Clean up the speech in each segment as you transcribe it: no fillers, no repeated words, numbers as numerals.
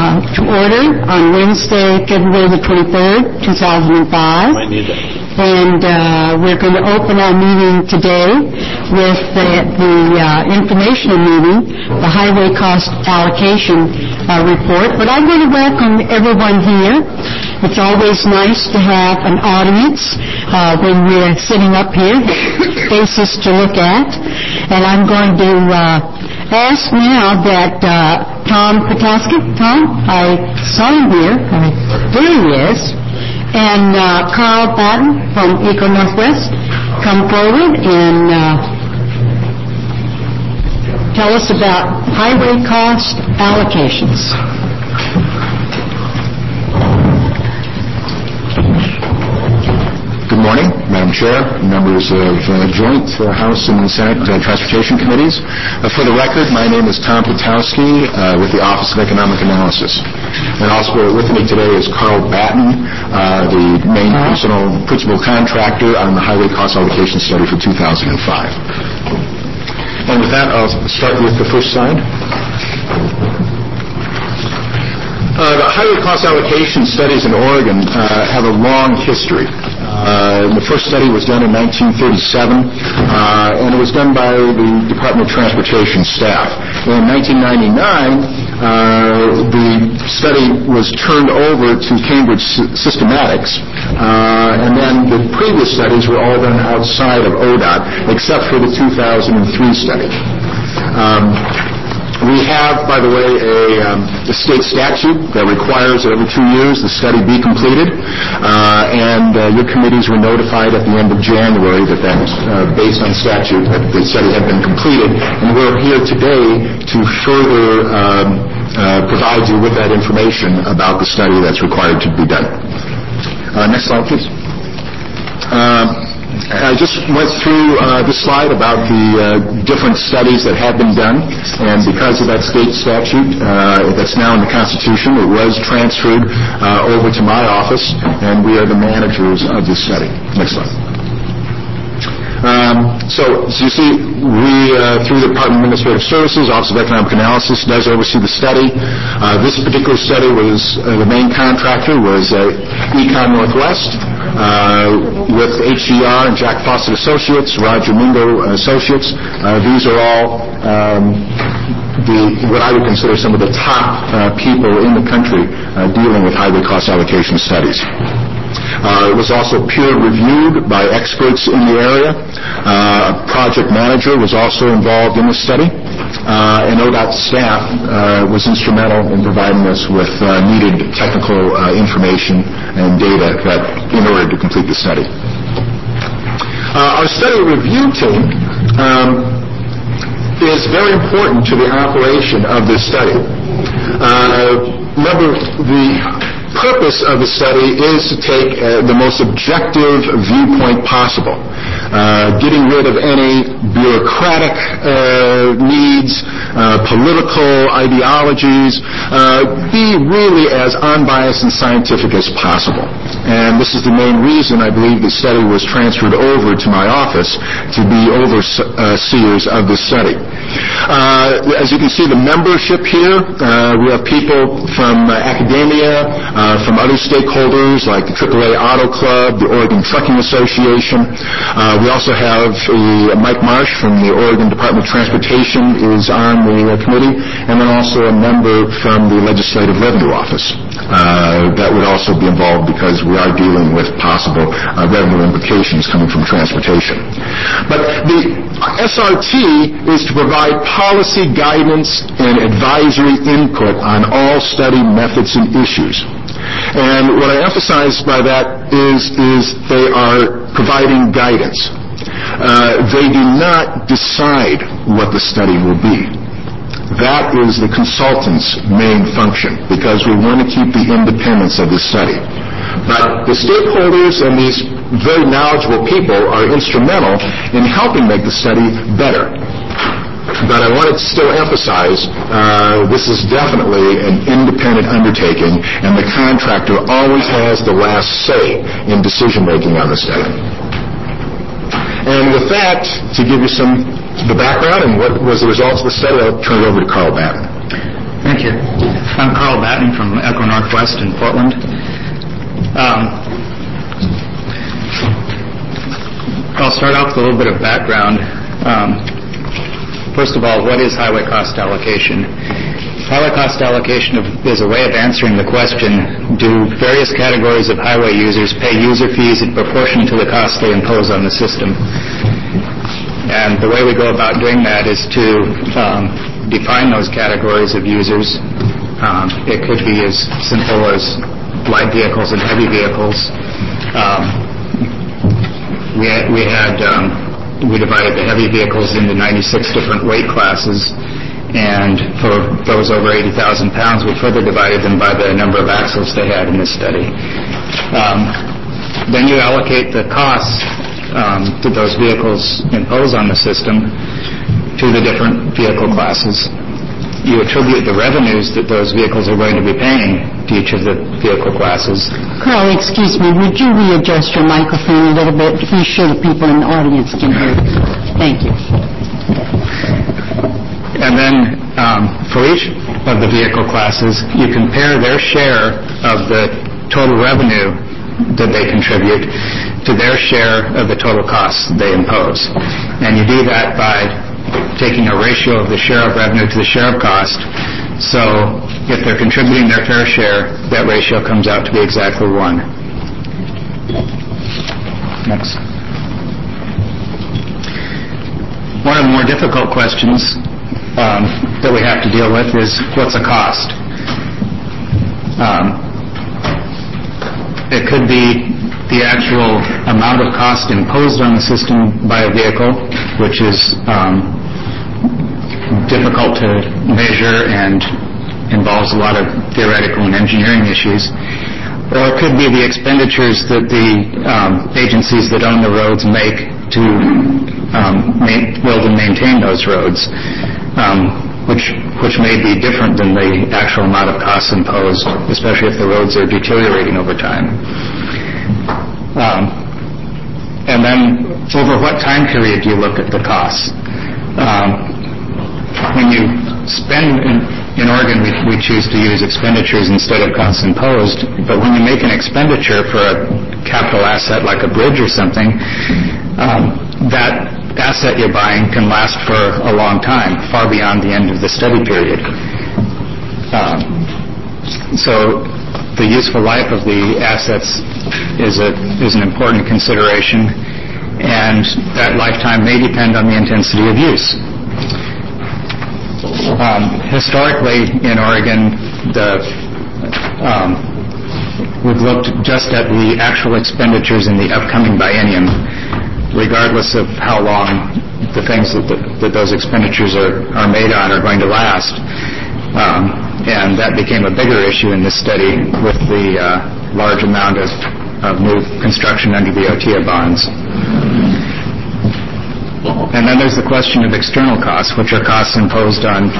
to order on Wednesday, February the 23rd, 2005. And we're going to open our meeting today with the informational meeting, the highway cost allocation report. But I'm going to welcome everyone here. It's always nice to have an audience when we're sitting up here, faces to look at. And I'm going to ask now that Tom Petoskey, Tom, I saw him here. There he is. And Carl Batten from Eco Northwest come forward and tell us about highway cost allocations. Good morning, Madam Chair, members of Joint House and Senate Transportation Committees. For the record, my name is Tom Petoskey with the Office of Economic Analysis. And also with me today is Carl Batten, the main principal contractor on the Highway Cost Allocation Study for 2005. And with that, I'll start with the first slide. The highway cost allocation studies in Oregon have a long history. The first study was done in 1937, and it was done by the Department of Transportation staff. In 1999, the study was turned over to Cambridge Systematics, and then the previous studies were all done outside of ODOT, except for the 2003 study. We have, by the way, a state statute that requires that every 2 years the study be completed, and your committees were notified at the end of January that based on statute, that the study had been completed, and we're here today to further provide you with that information about the study that's required to be done. Next slide, please. I just went through this slide about the different studies that have been done, and because of that state statute that's now in the Constitution, it was transferred over to my office, and we are the managers of this study. Next slide. So as you see, we, through the Department of Administrative Services, Office of Economic Analysis, does oversee the study. This particular study was, the main contractor was Econ Northwest, with HCR and Jack Fawcett Associates, Roger Mingo Associates. These are all what I would consider some of the top people in the country dealing with highway cost allocation studies. It was also peer-reviewed by experts in the area. A project manager was also involved in the study, and ODOT staff was instrumental in providing us with needed technical information and data in order to complete the study. Our study review team is very important to the operation of this study. Remember, the purpose of the study is to take the most objective viewpoint possible, getting rid of any bureaucratic needs, political ideologies, be really as unbiased and scientific as possible. And this is the main reason I believe the study was transferred over to my office to be overseers of the study. As you can see, the membership here, we have people from academia, from other stakeholders like the AAA Auto Club, the Oregon Trucking Association. We also have Mike Marsh from the Oregon Department of Transportation is on the committee, and then also a member from the Legislative Revenue Office that would also be involved because we are dealing with possible revenue implications coming from transportation. But the SRT is to provide policy guidance and advisory input on all study methods and issues. And what I emphasize by that is they are providing guidance. They do not decide what the study will be. That is the consultant's main function, because we want to keep the independence of the study. But the stakeholders and these very knowledgeable people are instrumental in helping make the study better. But I wanted to still emphasize this is definitely an independent undertaking, and the contractor always has the last say in decision-making on the study. And with that, to give you the background and what was the results of the study, I'll turn it over to Carl Batten. Thank you. I'm Carl Batten from Echo Northwest in Portland. I'll start off with a little bit of background. First of all, what is highway cost allocation? Highway cost allocation is a way of answering the question, do various categories of highway users pay user fees in proportion to the cost they impose on the system? And the way we go about doing that is to define those categories of users. It could be as simple as light vehicles and heavy vehicles. We divided the heavy vehicles into 96 different weight classes, and for those over 80,000 pounds, we further divided them by the number of axles they had in this study. Then you allocate the costs that those vehicles impose on the system to the different vehicle classes. You attribute the revenues that those vehicles are going to be paying to each of the vehicle classes. Carl, excuse me, would you readjust your microphone a little bit to be sure the people in the audience can hear you? Thank you. And then for each of the vehicle classes, you compare their share of the total revenue that they contribute to their share of the total costs they impose. And you do that by taking a ratio of the share of revenue to the share of cost. So if they're contributing their fair share, that ratio comes out to be exactly 1. Next. One of the more difficult questions that we have to deal with is, what's a cost? It could be the actual amount of cost imposed on the system by a vehicle, which is difficult to measure and involves a lot of theoretical and engineering issues. Or it could be the expenditures that the agencies that own the roads make to build and maintain those roads, which may be different than the actual amount of costs imposed, especially if the roads are deteriorating over time. And then over what time period do you look at the costs? When you spend, in Oregon we choose to use expenditures instead of costs imposed, but when you make an expenditure for a capital asset like a bridge or something, that asset you're buying can last for a long time, far beyond the end of the study period. So the useful life of the assets is an important consideration, and that lifetime may depend on the intensity of use. Historically, in Oregon, we've looked just at the actual expenditures in the upcoming biennium, regardless of how long the things that those expenditures are made on are going to last. And that became a bigger issue in this study with the large amount of new construction under the OTIA bonds. And then there's the question of external costs, which are costs imposed on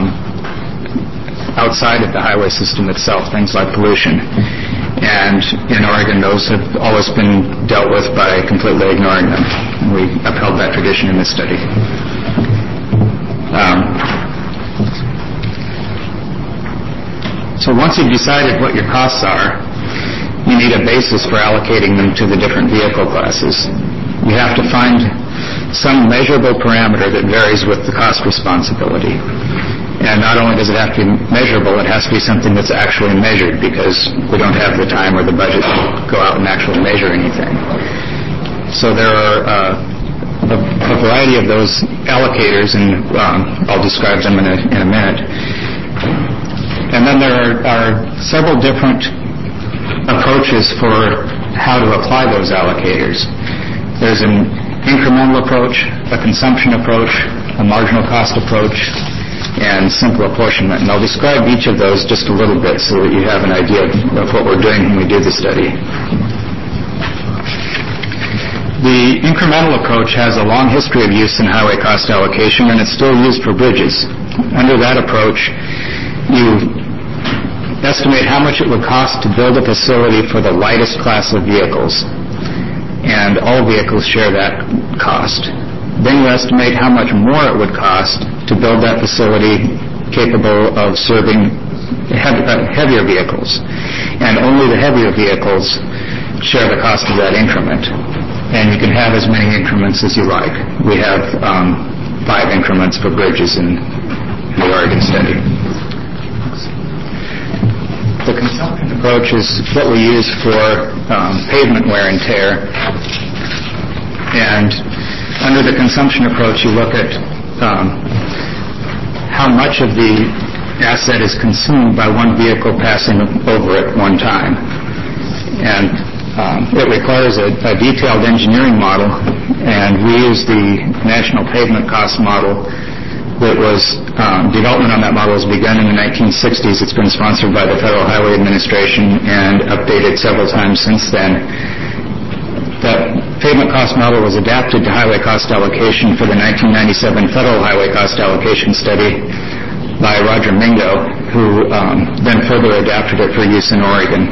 outside of the highway system itself, things like pollution. And in Oregon, those have always been dealt with by completely ignoring them. And we upheld that tradition in this study. So once you've decided what your costs are, you need a basis for allocating them to the different vehicle classes. You have to find some measurable parameter that varies with the cost responsibility. And not only does it have to be measurable, it has to be something that's actually measured, because we don't have the time or the budget to go out and actually measure anything. So there are a variety of those allocators, and I'll describe them in a minute. And then there are several different approaches for how to apply those allocators. There's an incremental approach, a consumption approach, a marginal cost approach, and simple apportionment. And I'll describe each of those just a little bit so that you have an idea of what we're doing when we do the study. The incremental approach has a long history of use in highway cost allocation, and it's still used for bridges. Under that approach, you estimate how much it would cost to build a facility for the lightest class of vehicles, and all vehicles share that cost. Then you estimate how much more it would cost to build that facility capable of serving heavier vehicles. And only the heavier vehicles share the cost of that increment. And you can have as many increments as you like. We have 5 increments for bridges in the Oregon study. The consumption approach is what we use for pavement wear and tear. And under the consumption approach, you look at how much of the asset is consumed by one vehicle passing over it one time. And it requires a detailed engineering model, and we use the National Pavement Cost Model. That was development on that model was begun in the 1960s. It's been sponsored by the Federal Highway Administration and updated several times since then. That pavement cost model was adapted to highway cost allocation for the 1997 Federal Highway Cost Allocation Study by Roger Mingo, who then further adapted it for use in Oregon.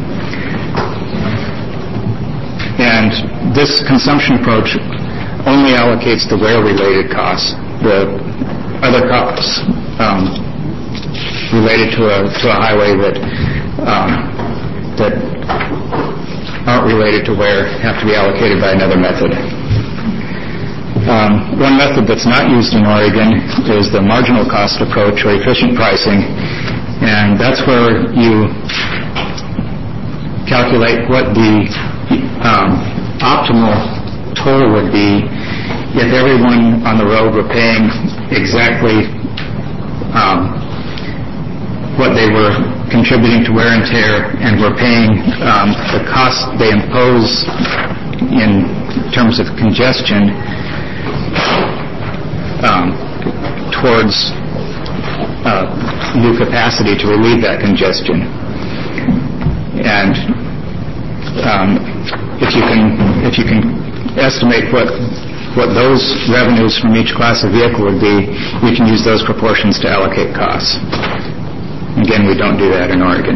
And this consumption approach only allocates the wear-related costs. The other costs related to a highway that aren't related to wear have to be allocated by another method. One method that's not used in Oregon is the marginal cost approach, or efficient pricing, and that's where you calculate what the optimal toll would be if everyone on the road were paying exactly what they were contributing to wear and tear, and were paying the cost they impose in terms of congestion towards new capacity to relieve that congestion. And if you can estimate what those revenues from each class of vehicle would be, we can use those proportions to allocate costs. Again, we don't do that in Oregon.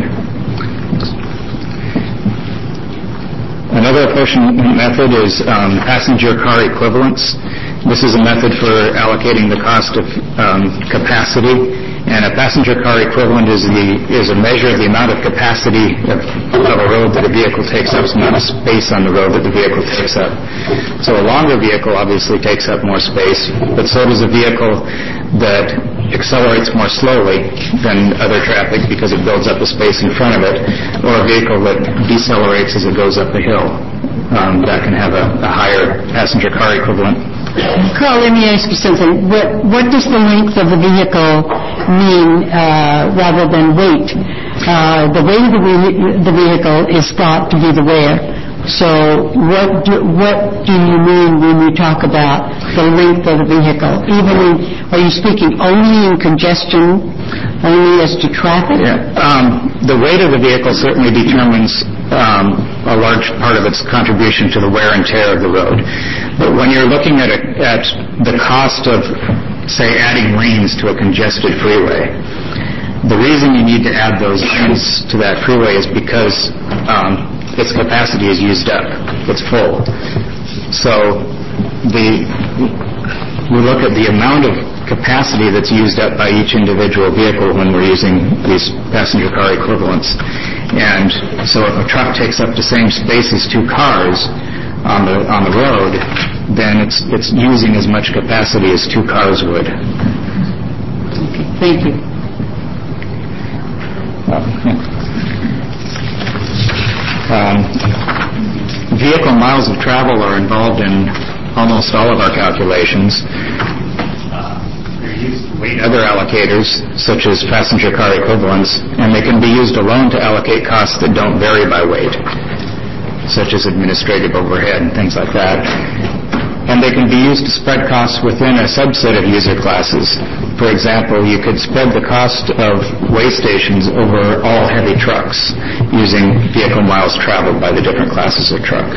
Another apportionment method is passenger car equivalence. This is a method for allocating the cost of capacity. And a passenger car equivalent is a measure of the amount of capacity of a road that a vehicle takes up, the amount of space on the road that the vehicle takes up. So a longer vehicle obviously takes up more space, but so does a vehicle that accelerates more slowly than other traffic because it builds up the space in front of it, or a vehicle that decelerates as it goes up a hill. That can have a higher passenger car equivalent. Carl, let me ask you something. What does the length of the vehicle mean rather than weight? The weight of the vehicle is thought to be the wear. So what do you mean when you talk about the length of the vehicle? Are you speaking only in congestion, only as to traffic? Yeah. The weight of the vehicle certainly determines a large part of its contribution to the wear and tear of the road. But when you're looking at the cost of, say, adding lanes to a congested freeway, the reason you need to add those lanes to that freeway is because its capacity is used up. It's full. So we look at the amount of capacity that's used up by each individual vehicle when we're using these passenger car equivalents. And so if a truck takes up the same space as 2 cars on the road, then it's using as much capacity as 2 cars would. Okay, thank you. Vehicle miles of travel are involved in almost all of our calculations. They're used to weight other allocators, such as passenger car equivalents, and they can be used alone to allocate costs that don't vary by weight, such as administrative overhead and things like that. And they can be used to spread costs within a subset of user classes. For example, you could spread the cost of weigh stations over all heavy trucks using vehicle miles traveled by the different classes of truck.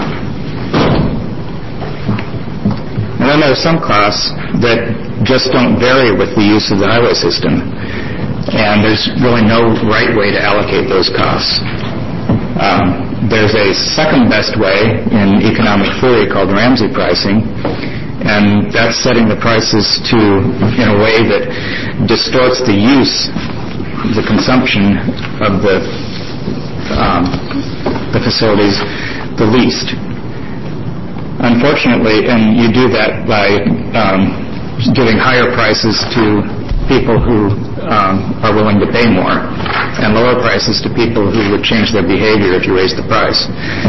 And then there are some costs that just don't vary with the use of the highway system. And there's really no right way to allocate those costs. There's a second best way in economic theory called Ramsey pricing, And that's setting the prices in a way that distorts the use, the consumption of the facilities the least. Unfortunately, and you do that by giving higher prices to people who are willing to pay more, and lower prices to people who would change their behavior if you raise the price.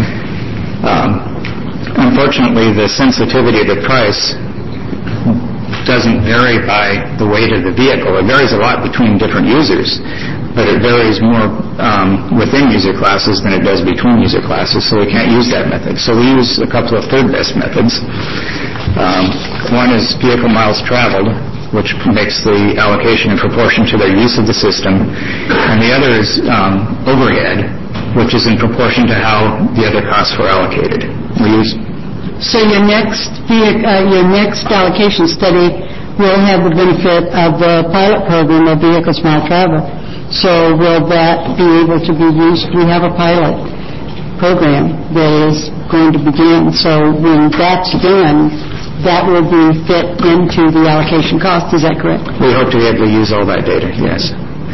Unfortunately, the sensitivity of the price doesn't vary by the weight of the vehicle. It varies a lot between different users, but it varies more within user classes than it does between user classes, so we can't use that method. So we use a couple of third-best methods. One is vehicle miles traveled, which makes the allocation in proportion to their use of the system, and the other is overhead, which is in proportion to how the other costs were allocated. So your next allocation study will have the benefit of the pilot program of vehicles mile traveled. So will that be able to be used? We have a pilot program that is going to begin. So when that's done, that will be fit into the allocation cost. Is that correct? We hope to be able to use all that data, yes.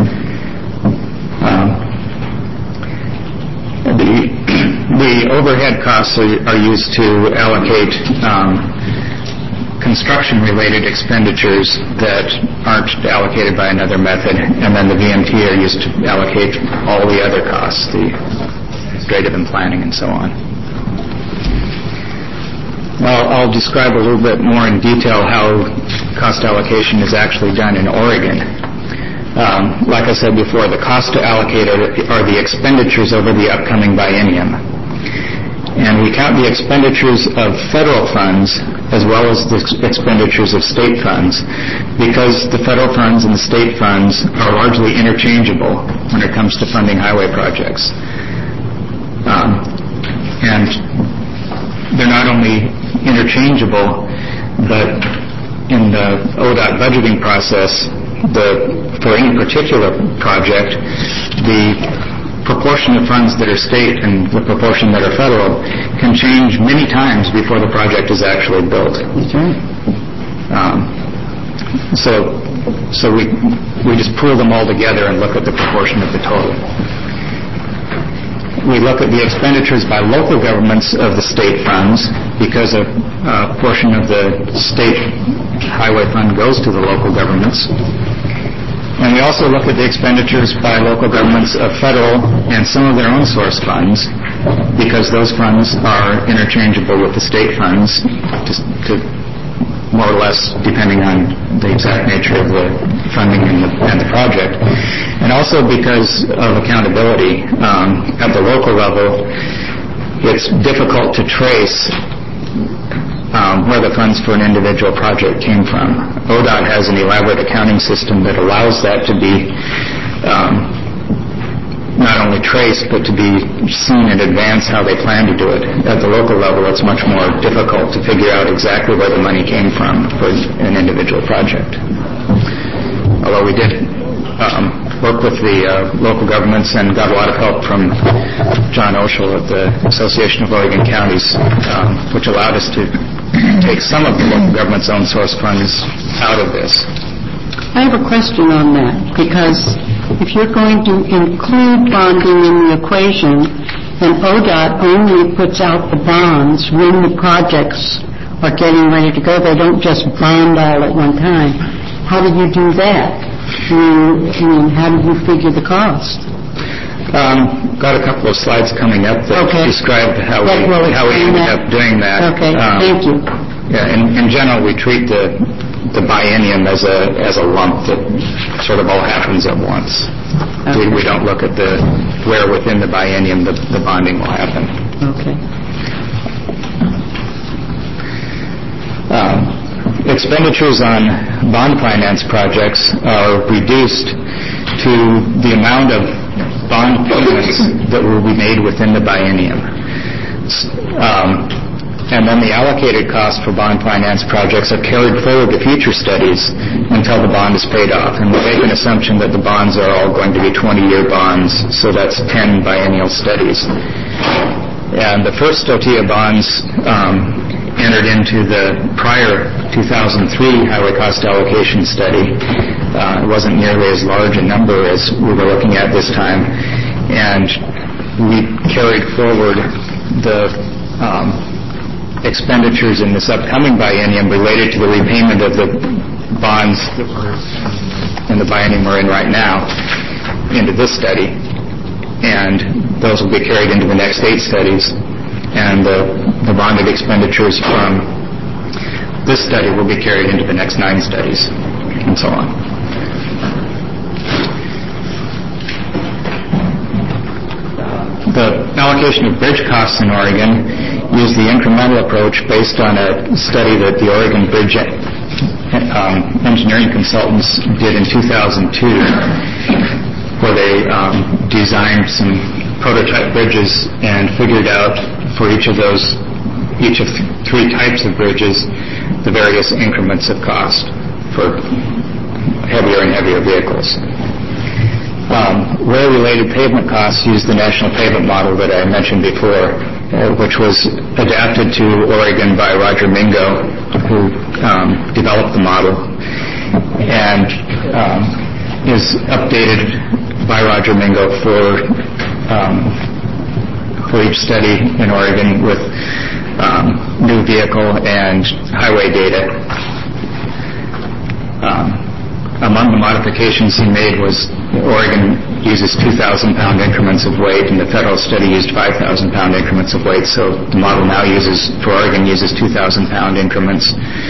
The overhead costs are used to allocate construction-related expenditures that aren't allocated by another method, and then the VMT are used to allocate all the other costs, the administrative and planning and so on. Well, I'll describe a little bit more in detail how cost allocation is actually done in Oregon. Like I said before, the cost to allocate are the expenditures over the upcoming biennium. And we count the expenditures of federal funds as well as the expenditures of state funds, because the federal funds and the state funds are largely interchangeable when it comes to funding highway projects. And they're not only interchangeable, but in the ODOT budgeting process, for any particular project, the proportion of funds that are state and the proportion that are federal can change many times before the project is actually built. That's right. So we just pool them all together and look at the proportion of the total. We look at the expenditures by local governments of the state funds, because a portion of the state highway fund goes to the local governments. And we also look at the expenditures by local governments of federal and some of their own source funds, because those funds are interchangeable with the state funds, to more or less depending on the exact nature of the funding and the project. And also because of accountability. At the local level, it's difficult to trace where the funds for an individual project came from. ODOT has an elaborate accounting system that allows that to be not only traced, but to be seen in advance how they plan to do it. At the local level, it's much more difficult to figure out exactly where the money came from for an individual project. Although we did work with the local governments and got a lot of help from John Oshel at the Association of Oregon Counties, which allowed us to take some of the local government's own source funds out of this. I have a question on that, because if you're going to include bonding in the equation, and ODOT only puts out the bonds when the projects are getting ready to go, they don't just bond all at one time. How do you do that? How do you figure the cost? Got a couple of slides coming up that describe how we ended up doing that. Okay, thank you. Yeah, in general, we treat the biennium as a lump that sort of all happens at once. Okay. We don't look at where within the biennium the bonding will happen. Okay. Expenditures on bond finance projects are reduced to the amount of bond payments that will be made within the biennium. And then the allocated costs for bond finance projects are carried forward to future studies until the bond is paid off. And we make an assumption that the bonds are all going to be 20-year bonds, so that's 10 biennial studies. And the first OTIA bonds entered into the prior 2003 highway cost allocation study. It wasn't nearly as large a number as we were looking at this time, and we carried forward the expenditures in this upcoming biennium related to the repayment of the bonds that were in the biennium we're in right now into this study, and those will be carried into the next 8 studies, and the bonded expenditures from this study will be carried into the next 9 studies, and so on. The allocation of bridge costs in Oregon used the incremental approach based on a study that the Oregon Bridge engineering consultants did in 2002, where they designed some prototype bridges and figured out for each of 3 types of bridges the various increments of cost for heavier and heavier vehicles. Rail-related pavement costs used the National Pavement Model that I mentioned before, which was adapted to Oregon by Roger Mingo, who developed the model, and is updated by Roger Mingo for each study in Oregon with new vehicle and highway data. Among the modifications he made was Oregon uses 2,000-pound increments of weight, and the federal study used 5,000-pound increments of weight. So the model now for Oregon uses 2,000-pound increments.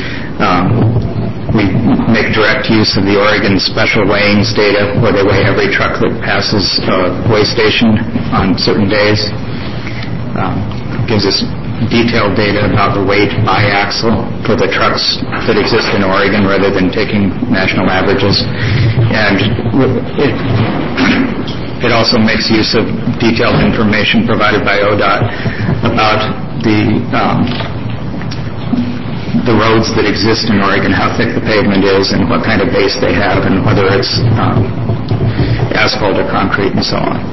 We make direct use of the Oregon special weighings data, where they weigh every truck that passes a weigh station on certain days. Gives us detailed data about the weight by axle for the trucks that exist in Oregon rather than taking national averages. And it also makes use of detailed information provided by ODOT about the roads that exist in Oregon, how thick the pavement is, and what kind of base they have, and whether it's asphalt or concrete, and so on.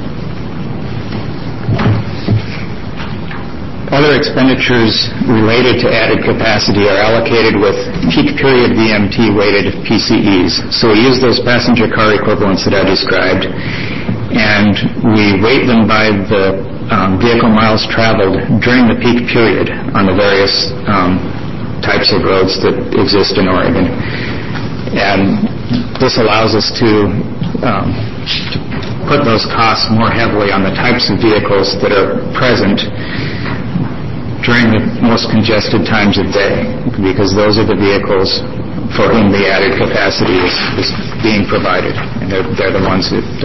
Other expenditures related to added capacity are allocated with peak period VMT weighted PCEs. So we use those passenger car equivalents that I described, and we weight them by the vehicle miles traveled during the peak period on the various types of roads that exist in Oregon. And this allows us to put those costs more heavily on the types of vehicles that are present during the most congested times of day, because those are the vehicles for whom the added capacity is being provided, and they're the ones that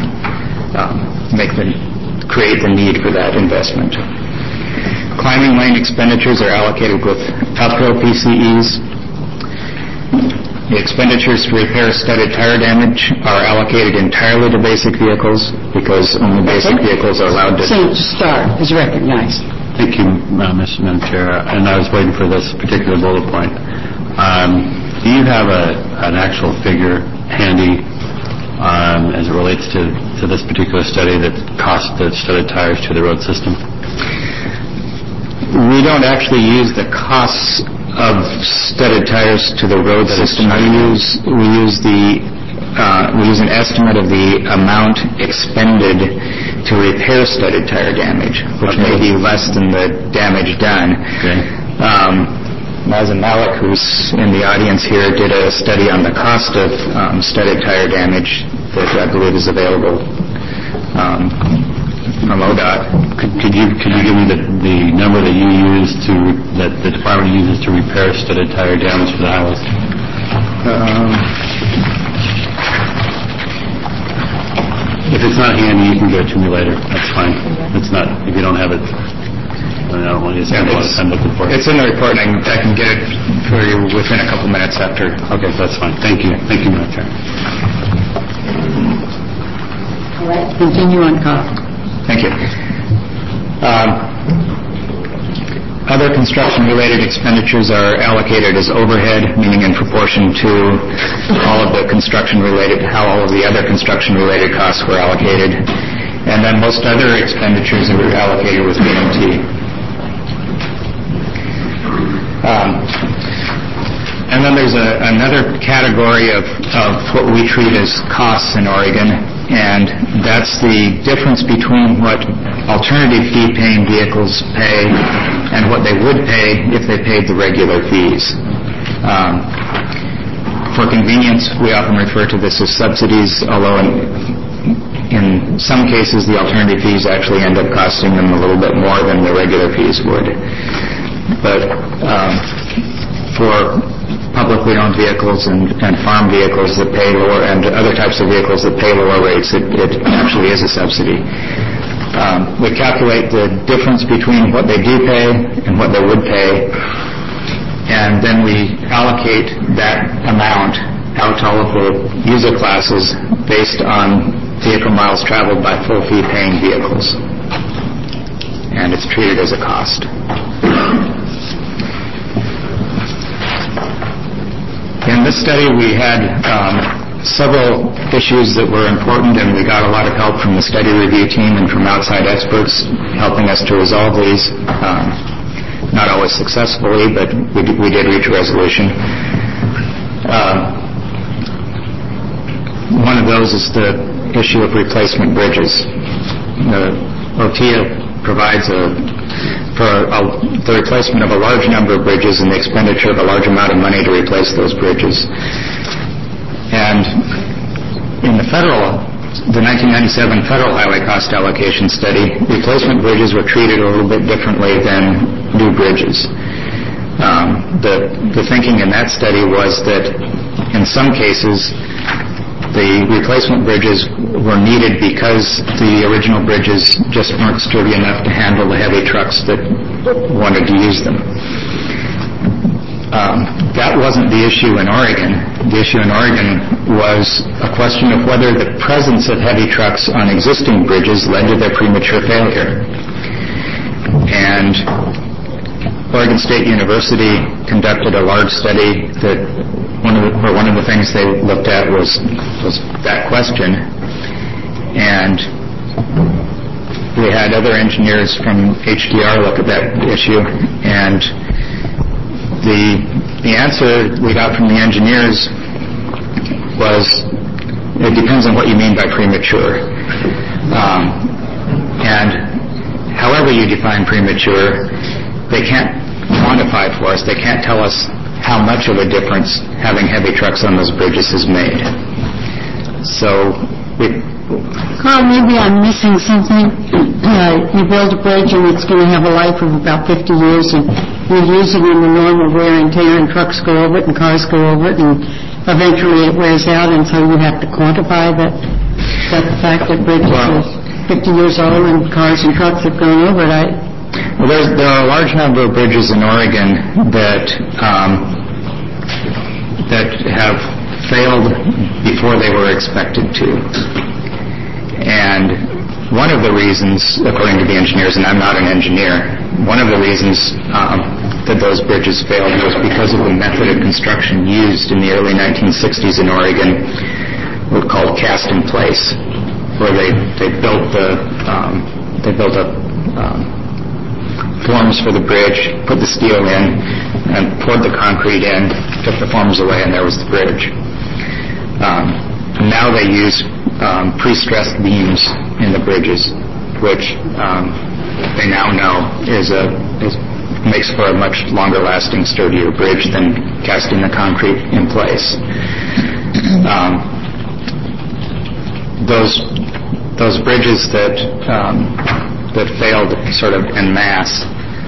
create the need for that investment. Climbing lane expenditures are allocated with uphill PCEs. The expenditures to repair studded tire damage are allocated entirely to basic vehicles, because only basic vehicles are allowed to... So start is recognized. Thank you, Mr. Madam Chair. And I was waiting for this particular bullet point. Do you have an actual figure handy as it relates to this particular study that cost the studded tires to the road system? We don't actually use the costs of studded tires to the road system. We use an estimate of the amount expended to repair studded tire damage, which may be less than the damage done. Okay. Mazen Malik, who's in the audience here, did a study on the cost of studded tire damage that I believe is available from ODOT. Could you give me the number that you use that the department uses to repair studded tire damage for the highways? If it's not handy, you can give it to me later. That's fine. If you don't have it, I don't want you to spend a lot of time looking for it. It's in the report, and I can get it for you within a couple minutes after. Okay, that's fine. Thank you. Thank you, Madam Chair. All right. Continue on cost. Thank you. Other construction-related expenditures are allocated as overhead, meaning in proportion to all of the construction-related, how all of the other construction-related costs were allocated. And then most other expenditures are allocated with VMT. And then there's another category of what we treat as costs in Oregon, and that's the difference between what alternative fee-paying vehicles pay and what they would pay if they paid the regular fees. For convenience, we often refer to this as subsidies, although in some cases the alternative fees actually end up costing them a little bit more than the regular fees would. But for publicly owned vehicles and farm vehicles that pay lower, and other types of vehicles that pay lower rates, it actually is a subsidy. We calculate the difference between what they do pay and what they would pay, and then we allocate that amount out to all of the user classes based on vehicle miles traveled by full fee-paying vehicles. And it's treated as a cost. In this study, we had several issues that were important, and we got a lot of help from the study review team and from outside experts helping us to resolve these. Not always successfully, but we did reach a resolution. One of those is the issue of replacement bridges. OTIA provides for the replacement of a large number of bridges and the expenditure of a large amount of money to replace those bridges. And in the 1997 Federal Highway Cost Allocation Study, replacement bridges were treated a little bit differently than new bridges. The thinking in that study was that in some cases the replacement bridges were needed because the original bridges just weren't sturdy enough to handle the heavy trucks that wanted to use them. That wasn't the issue in Oregon. The issue in Oregon was a question of whether the presence of heavy trucks on existing bridges led to their premature failure. And Oregon State University conducted a large study that one of the things they looked at was that question. And we had other engineers from HDR look at that issue, and the answer we got from the engineers was, it depends on what you mean by premature. And however you define premature, they can't quantify it for us. They can't tell us how much of a difference having heavy trucks on those bridges has made. So Carl, maybe I'm missing something. You build a bridge and it's going to have a life of about 50 years, and you're using it in the normal wear and tear, and trucks go over it and cars go over it, and eventually it wears out, and so you have to quantify that the fact that bridges are 50 years old and cars and trucks have gone over it. Well, there are a large number of bridges in Oregon that have failed before they were expected to. And one of the reasons, according to the engineers, and I'm not an engineer, one of the reasons that those bridges failed was because of the method of construction used in the early 1960s in Oregon, called cast in place, where they built forms for the bridge, put the steel in, and poured the concrete in, took the forms away, and there was the bridge. Now they use pre-stressed beams in the bridges, which they now know makes for a much longer-lasting, sturdier bridge than casting the concrete in place. Those bridges that failed sort of en masse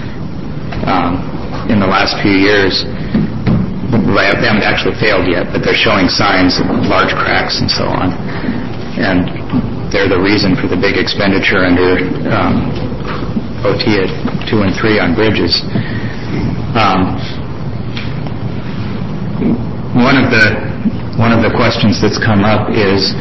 in the last few years, they haven't actually failed yet, but they're showing signs of large cracks and so on. And they're the reason for the big expenditure under OTIA 2 and 3 on bridges. One of the questions that's come up is,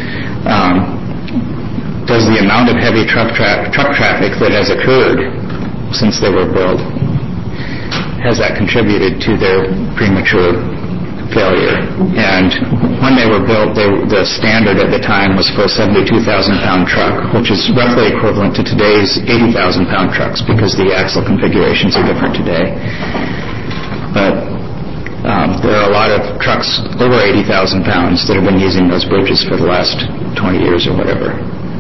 does the amount of heavy truck traffic that has occurred since they were built, has that contributed to their premature failure? And when they were built, the standard at the time was for a 72,000-pound truck, which is roughly equivalent to today's 80,000-pound trucks because the axle configurations are different today. But there are a lot of trucks over 80,000 pounds that have been using those bridges for the last 20 years or whatever.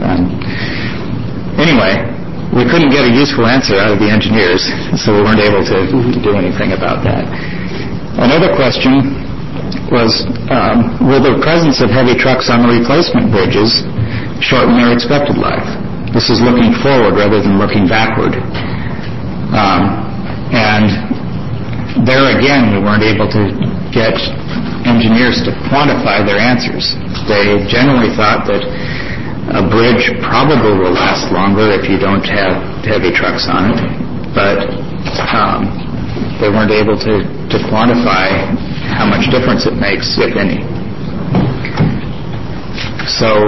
Anyway, we couldn't get a useful answer out of the engineers, so we weren't able to do anything about that. Another question was, will the presence of heavy trucks on the replacement bridges shorten their expected life? This is looking forward rather than looking backward. And there again, we weren't able to get engineers to quantify their answers. They generally thought that a bridge probably will last longer if you don't have heavy trucks on it, but they weren't able to quantify how much difference it makes, if any. So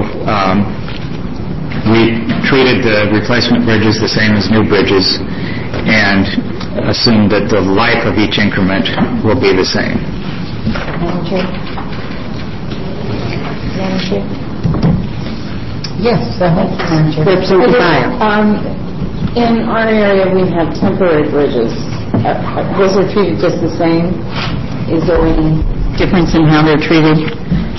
we treated the replacement bridges the same as new bridges and assumed that the life of each increment will be the same. Yes, Representative Byer. In our area, we have temporary bridges. Those are treated just the same? Is there any Difference in how they're treated?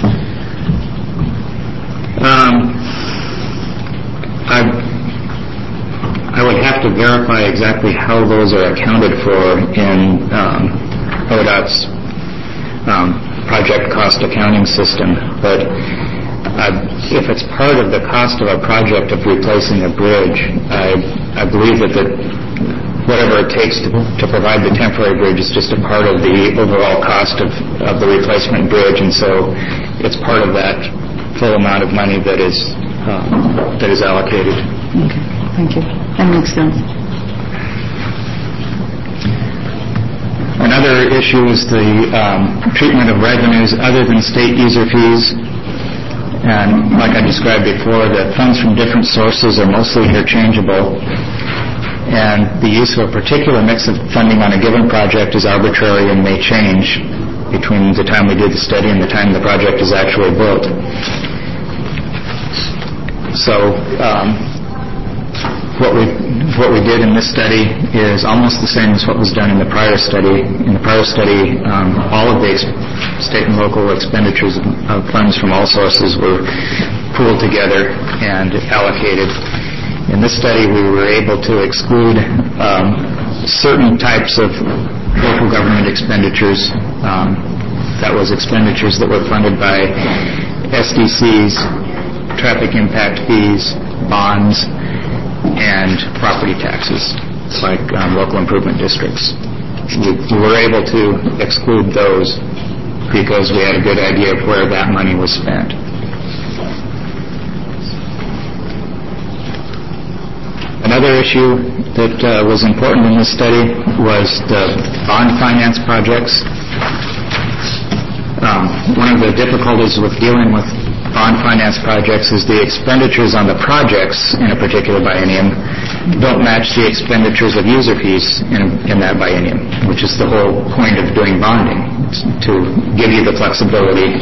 I would have to verify exactly how those are accounted for in ODOT's project cost accounting system, but if it's part of the cost of a project of replacing a bridge, I believe that whatever it takes to provide the temporary bridge is just a part of the overall cost of the replacement bridge, and so it's part of that full amount of money that is allocated. Okay, thank you. That makes sense. Another issue is the treatment of revenues other than state user fees. And like I described before, the funds from different sources are mostly interchangeable. And the use of a particular mix of funding on a given project is arbitrary and may change between the time we do the study and the time the project is actually built. So what we did in this study is almost the same as what was done in the prior study. In the prior study, all of the state and local expenditures of funds from all sources were pooled together and allocated. In this study, we were able to exclude certain types of local government expenditures. That was expenditures that were funded by SDCs, traffic impact fees, bonds, and property taxes, like local improvement districts. We were able to exclude those because we had a good idea of where that money was spent. Another issue that was important in this study was the bond finance projects. One of the difficulties with dealing with bond finance projects is the expenditures on the projects in a particular biennium don't match the expenditures of user fees in that biennium, which is the whole point of doing bonding, to give you the flexibility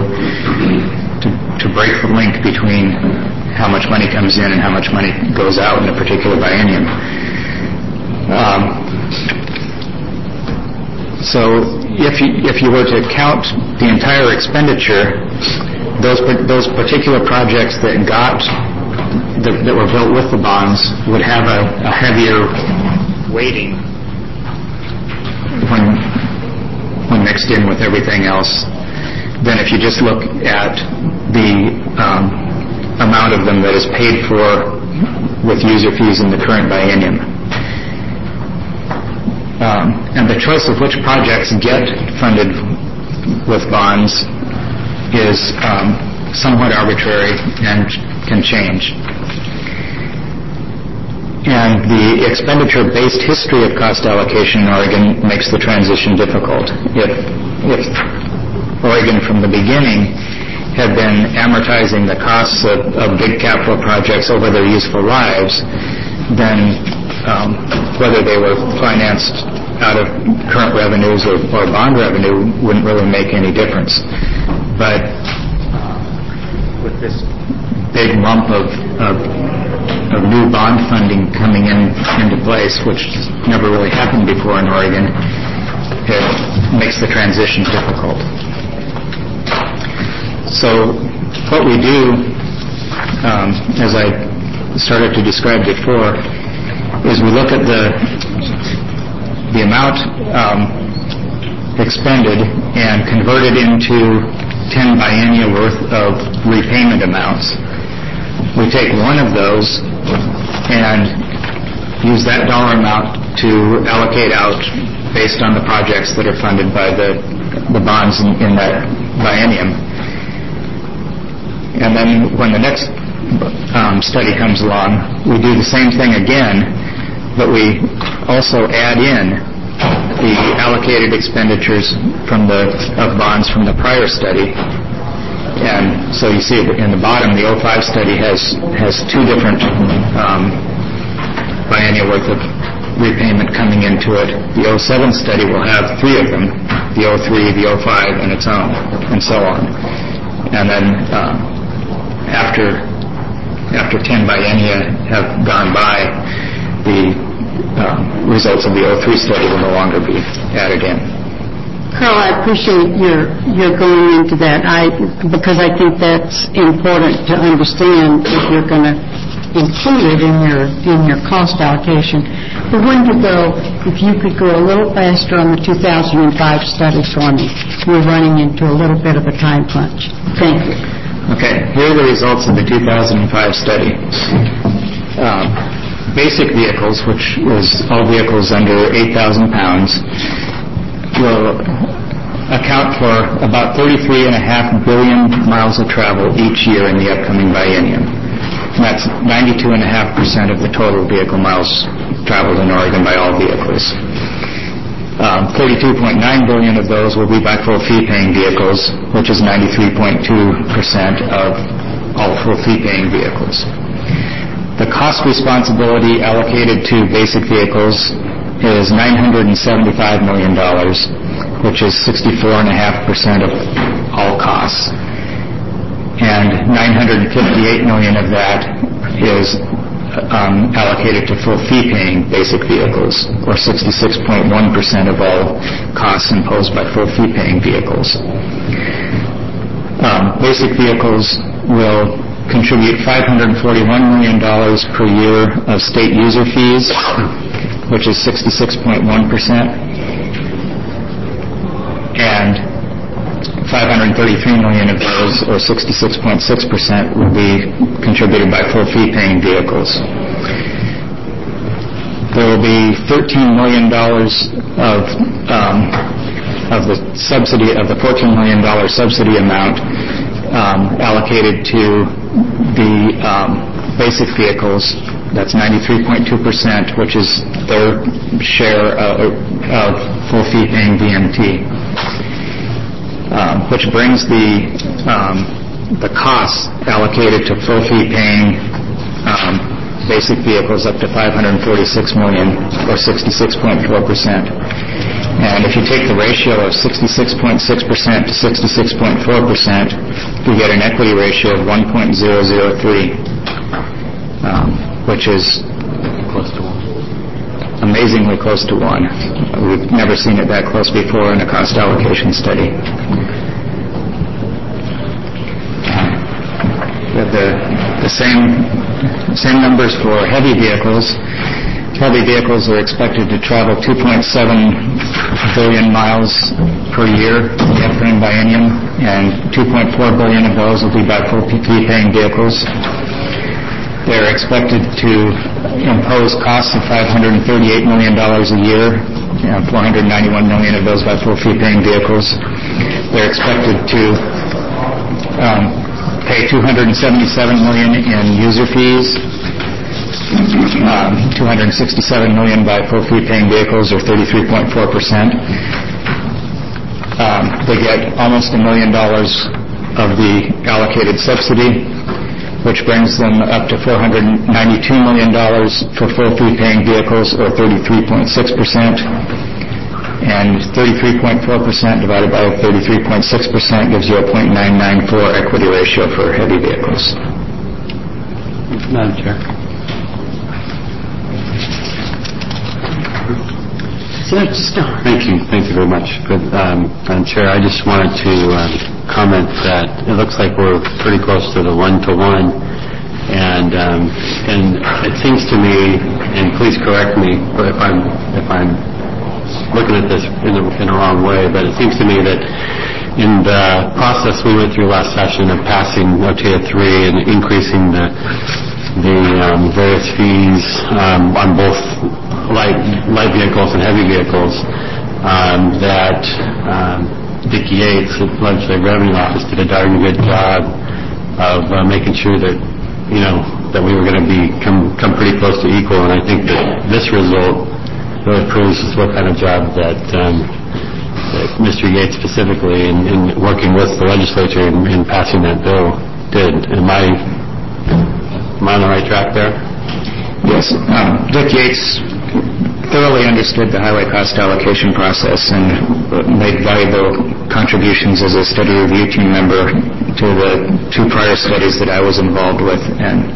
to break the link between how much money comes in and how much money goes out in a particular biennium. So if you were to count the entire expenditure, those particular projects that were built with the bonds would have a heavier weighting when mixed in with everything else than if you just look at the amount of them that is paid for with user fees in the current biennium. And the choice of which projects get funded with bonds is somewhat arbitrary and can change. And the expenditure-based history of cost allocation in Oregon makes the transition difficult. If Oregon from the beginning had been amortizing the costs of big capital projects over their useful lives, then whether they were financed out of current revenues or bond revenue wouldn't really make any difference. But with this big lump of new bond funding coming into place, which never really happened before in Oregon, it makes the transition difficult. So what we do, as I started to describe before, is we look at the amount expended and convert it into 10 biennia worth of repayment amounts. We take one of those and use that dollar amount to allocate out based on the projects that are funded by the bonds in that biennium. And then when the next study comes along, we do the same thing again, but we also add in the allocated expenditures of bonds from the prior study. And so you see in the bottom, the 05 study has two different biennia worth of repayment coming into it. The 07 study will have three of them, the 03, the 05, and its own, and so on. And then after 10 biennia have gone by, the results of the 03 study will no longer be added in. Carl, I appreciate your going into that, because I think that's important to understand if you're going to include it in your cost allocation. But if you could go a little faster on the 2005 study for me. We're running into a little bit of a time crunch. Thank you. Okay, here are the results of the 2005 study. Basic vehicles, which was all vehicles under 8,000 pounds, will account for about 33.5 billion miles of travel each year in the upcoming biennium. And that's 92.5% of the total vehicle miles traveled in Oregon by all vehicles. 32.9 billion of those will be by full fee-paying vehicles, which is 93.2% of all full fee-paying vehicles. The cost responsibility allocated to basic vehicles is $975 million, which is 64.5% of all costs. And $958 million of that is allocated to full fee-paying basic vehicles, or 66.1% of all costs imposed by full fee-paying vehicles. Basic vehicles will contribute $541 million per year of state user fees, which is 66.1%, and $533 million of those, or 66.6%, will be contributed by full fee-paying vehicles. There will be $13 million of the subsidy, of the $14 million subsidy amount allocated to the basic vehicles. That's 93.2%, which is their share of full fee-paying VMT. Which brings the costs allocated to full fee-paying basic vehicles up to $546 million, or 66.4%. And if you take the ratio of 66.6% to 66.4%, you get an equity ratio of 1.003, which is close to 1. Amazingly close to 1. We've never seen it that close before in a cost allocation study. We have the same numbers for heavy vehicles. Heavy vehicles are expected to travel 2.7 billion miles per year in the upcoming biennium, and 2.4 billion of those will be by full fee-paying vehicles. They're expected to impose costs of $538 million a year, 491 million of those by full fee-paying vehicles. They're expected to pay $277 million in user fees, 267 million by full fee-paying vehicles, or 33.4%. They get almost $1 million of the allocated subsidy, which brings them up to $492 million for full fee-paying vehicles, or 33.6%. And 33.4% divided by 33.6% gives you a 0.994 equity ratio for heavy vehicles. Madam Chair. Senator Starr. Thank you very much. Madam Chair, I just wanted to comment that it looks like we're pretty close to the 1-to-1, and it seems to me, and please correct me if I'm looking at this in the wrong way, but it seems to me that in the process we went through last session of passing OTA 3 and increasing the various fees on both light vehicles and heavy vehicles, that Dick Yates, the Legislative Revenue Office, did a darn good job of making sure that that we were going to come pretty close to equal. And I think that this result really proves what kind of job that Mr. Yates specifically in working with the legislature in passing that bill did. Am I on the right track there? Yes. Dick Yates thoroughly understood the highway cost allocation process and made valuable contributions as a study review team member to the 2 prior studies that I was involved with, and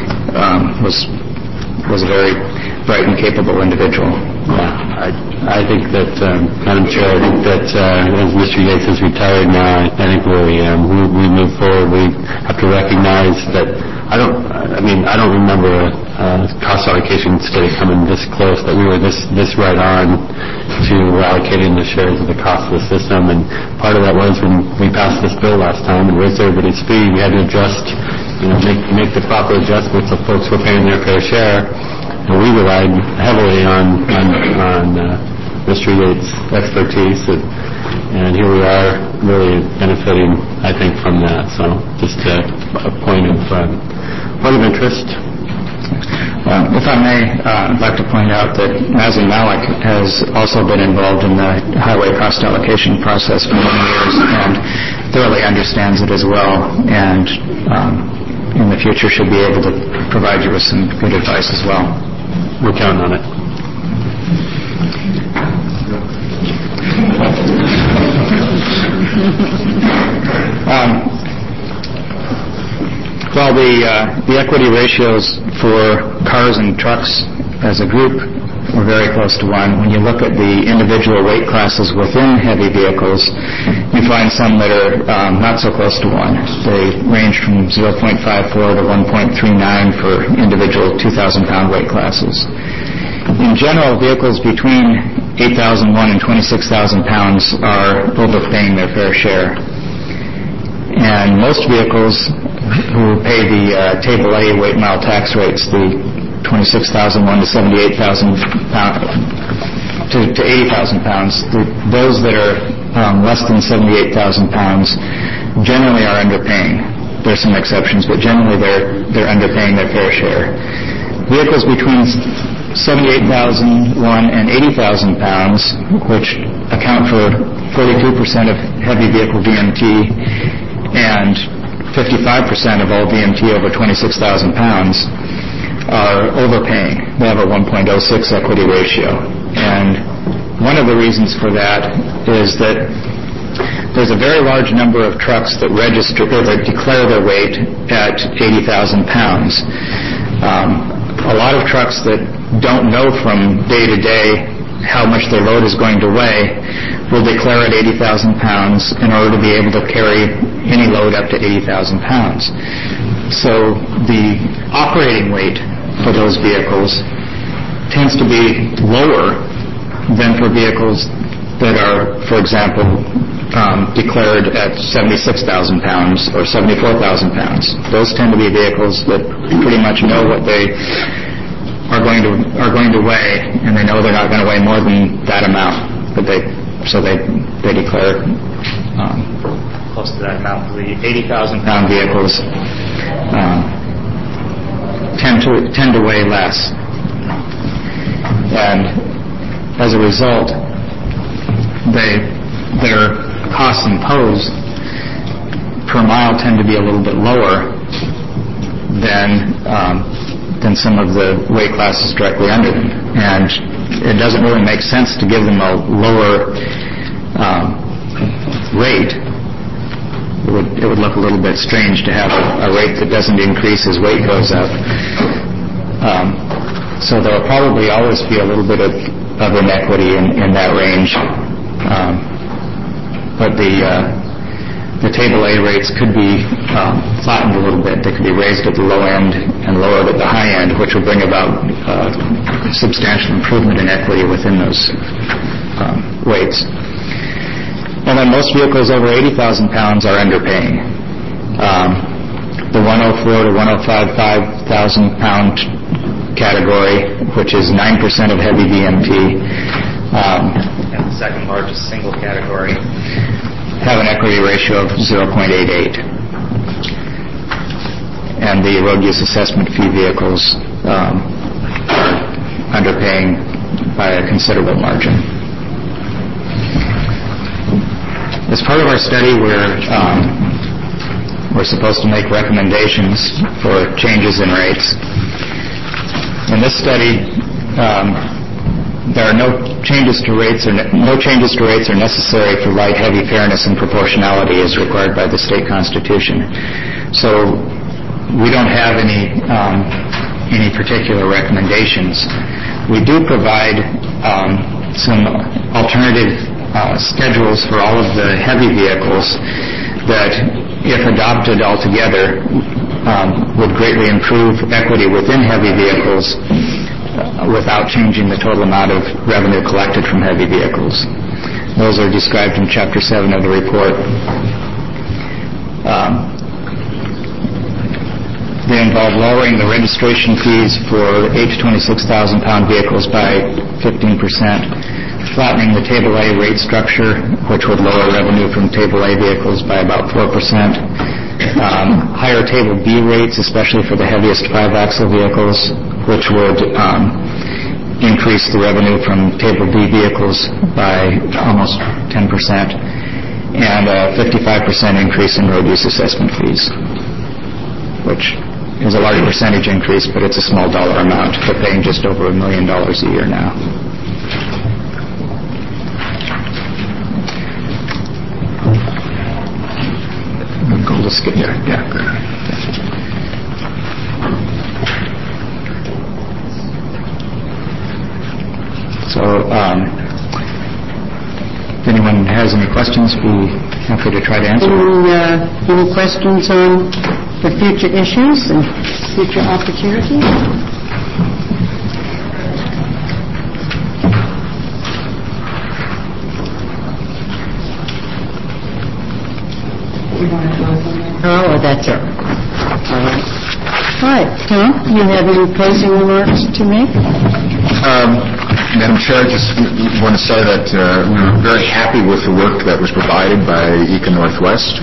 was a very bright and capable individual. Yeah, I think that, Madam Chair, I think that as Mr. Yates is retired now, I think we move forward. We have to recognize that I don't remember a cost allocation study coming this close, that we were this right on to allocating the shares of the cost of the system. And part of that was when we passed this bill last time and raised everybody's fee, we had to adjust, make the proper adjustments so folks were paying their fair share. And we relied heavily on Mr. Yates' expertise, and here we are really benefiting, I think, from that. So just a point of interest. If I may, I'd like to point out that Nazim Malik has also been involved in the highway cost allocation process for many years and thoroughly understands it as well, and in the future should be able to provide you with some good advice as well. We're counting on it. Well, the equity ratios for cars and trucks as a group were very close to 1. When you look at the individual weight classes within heavy vehicles, you find some that are not so close to 1. They range from 0.54 to 1.39 for individual 2,000-pound weight classes. In general, vehicles between 8,001 and 26,000 pounds are overpaying their fair share. And most vehicles who pay the Table A weight mile tax rates, the 26,001 to 78,000 to 80,000 pounds, those that are less than 78,000 pounds generally are underpaying. There's some exceptions, but generally they're underpaying their fair share. Vehicles between 78,001 and 80,000 pounds, which account for 42% of heavy vehicle VMT and 55% of all VMT over 26,000 pounds, are overpaying. They have a 1.06 equity ratio. And one of the reasons for that is that there's a very large number of trucks that register or that declare their weight at 80,000 pounds. A lot of trucks that don't know from day to day how much their load is going to weigh will declare at 80,000 pounds in order to be able to carry any load up to 80,000 pounds. So the operating weight for those vehicles tends to be lower than for vehicles that are, for example, declared at 76,000 pounds or 74,000 pounds. Those tend to be vehicles that pretty much know what they are going to weigh, and they know they're not going to weigh more than that amount. But they declare close to that amount. The 80,000 pound vehicles tend to weigh less, and as a result, their costs imposed per mile tend to be a little bit lower than some of the weight classes directly under them. And it doesn't really make sense to give them a lower rate. It would look a little bit strange to have a rate that doesn't increase as weight goes up. So there will probably always be a little bit of of inequity in that range. But the Table A rates could be flattened a little bit. They could be raised at the low end and lowered at the high end, which would bring about substantial improvement in equity within those weights. And then most vehicles over 80,000 pounds are underpaying. The 104 to 105,000 pound category, which is 9% of heavy VMT, and the second largest single category, have an equity ratio of 0.88. And the road use assessment fee vehicles are underpaying by a considerable margin. As part of our study, we're supposed to make recommendations for changes in rates. In this study, there are no changes to rates are necessary for light-heavy fairness and proportionality as required by the state constitution. So we don't have any particular recommendations. We do provide some alternative schedules for all of the heavy vehicles that, if adopted altogether, would greatly improve equity within heavy vehicles without changing the total amount of revenue collected from heavy vehicles. Those are described in Chapter 7 of the report. They involve lowering the registration fees for 8 to 26,000 pound vehicles by 15%, flattening the Table A rate structure, which would lower revenue from Table A vehicles by about 4%, higher Table B rates, especially for the heaviest 5-axle vehicles, which would increase the revenue from Table B vehicles by almost 10%, and a 55% increase in road use assessment fees, which is a large percentage increase, but it's a small dollar amount. They're paying just over $1 million a year now. So, if anyone has any questions, we'll be happy to try to answer. Any questions on the future issues and future opportunities? Oh, that's it. All right. Tom, you have any closing remarks to make? Madam Chair, I just want to say that we were very happy with the work that was provided by ECA Northwest.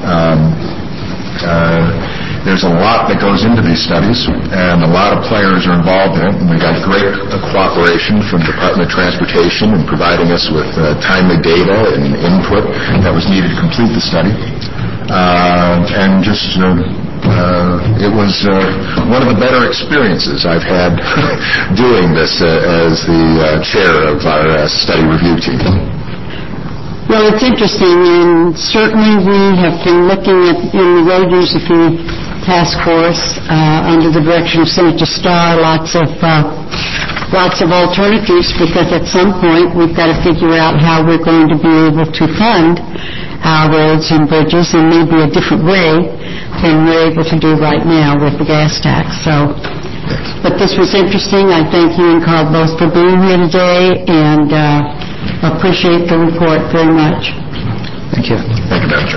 There's a lot that goes into these studies, and a lot of players are involved in it, and we got great cooperation from the Department of Transportation in providing us with timely data and input that was needed to complete the study. And just it was one of the better experiences I've had doing this as the chair of our study review team. Well, it's interesting, and certainly we have been looking at in the Road User Fee Task Force under the direction of Senator Starr, lots of alternatives, because at some point we've got to figure out how we're going to be able to fund our roads and bridges in maybe a different way than we're able to do right now with the gas tax. So, but this was interesting. I thank you and Carl both for being here today, and appreciate the report very much. Thank you. Thank you, Madam Chair.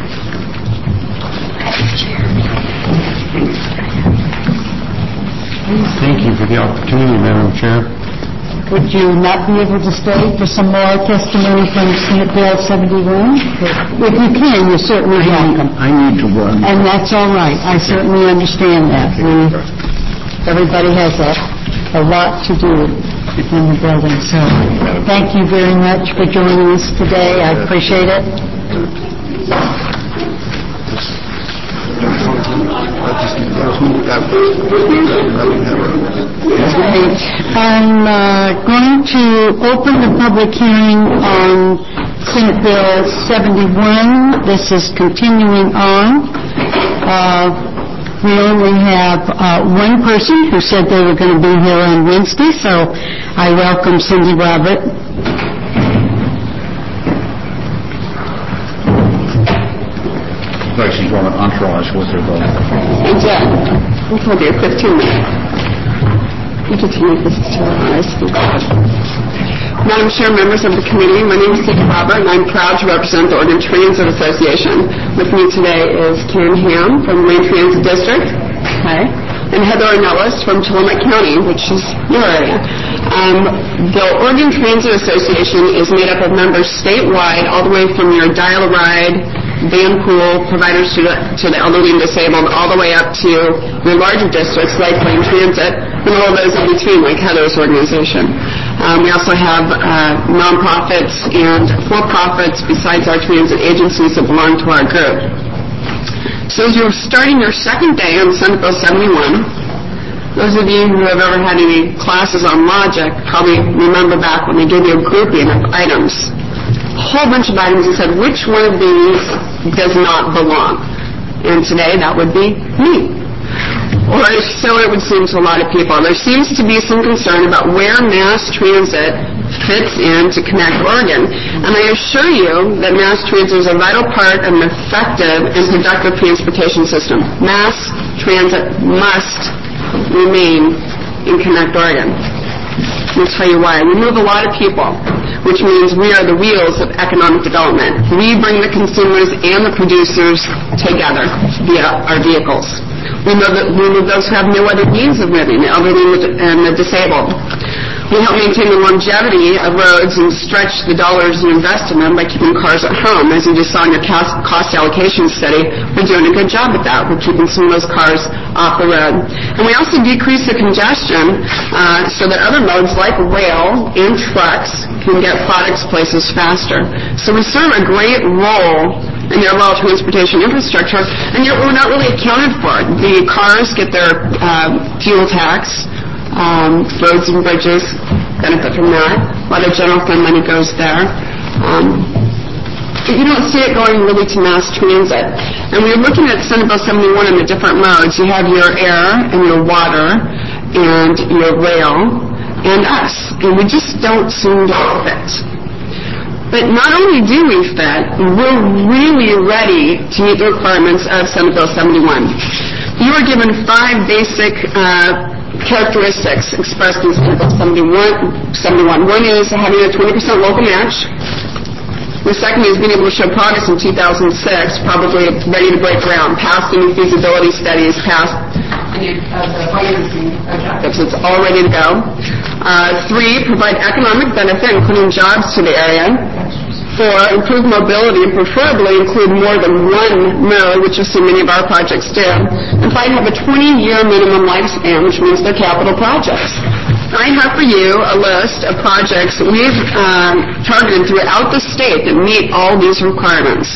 Thank you for the opportunity, Madam Chair. Would you not be able to stay for some more testimony from Senate Bill 71? If you can, you're certainly welcome. I need to run. And that's all right. I certainly understand that. Everybody has a lot to do in the building. So thank you very much for joining us today. I appreciate it. I'm going to open the public hearing on Senate Bill 71. This is continuing on. We only have one person who said they were going to be here on Wednesday, so I welcome Cindy Robert. Like she's on an entourage with her, though. And we told you 15 minutes. You can tell me if this is too high. Madam Chair, members of the committee, my name is Cindy Robert, and I'm proud to represent the Oregon Transit Association. With me today is Karen Ham from the Main Transit District. Hi. And Heather Ornelas from Tillamook County, which is your area. The Oregon Transit Association is made up of members statewide, all the way from your dial-a-ride, van pool providers to the elderly and disabled, all the way up to your larger districts like Lane Transit, and all those in between, like Heather's organization. We also have nonprofits and for-profits besides our transit agencies that belong to our group. So as you're starting your second day on Senate Bill 71, those of you who have ever had any classes on logic probably remember back when they gave you a grouping of items. A whole bunch of items and said, which one of these does not belong? And today that would be me. Or so it would seem to a lot of people. There seems to be some concern about where mass transit fits in to connect Oregon. And I assure you that mass transit is a vital part of an effective and productive transportation system. Mass transit must remain in Connect Oregon. Let me tell you why. We move a lot of people, which means we are the wheels of economic development. We bring the consumers and the producers together via our vehicles. We move those who have no other means of moving, the elderly and the disabled. We help maintain the longevity of roads and stretch the dollars you invest in them by keeping cars at home. As you just saw in your cost allocation study, we're doing a good job at that. We're keeping some of those cars off the road. And we also decrease the congestion so that other modes like rail and trucks can get products places faster. So we serve a great role in the overall transportation infrastructure, and yet we're not really accounted for. The cars get their fuel tax. Roads and bridges benefit from that. A lot of general fund money goes there. You don't see it going really to mass transit. And when you're looking at Senate Bill 71 and the different modes, you have your air and your water and your rail and us. And we just don't seem to fit. But not only do we fit, we're really ready to meet the requirements of Senate Bill 71. You are given 5 basic characteristics expressed in Senate Bill 71. One is having a 20% local match. The second is being able to show progress in 2006, probably ready to break ground, past any feasibility studies, past any of the financing objectives. It's all ready to go. 3, provide economic benefit, including jobs to the area. 4, improve mobility and preferably include more than one mode, which is so many of our projects do. And 5, have a 20-year minimum lifespan, which means they're capital projects. I have for you a list of projects that we've targeted throughout the state that meet all these requirements.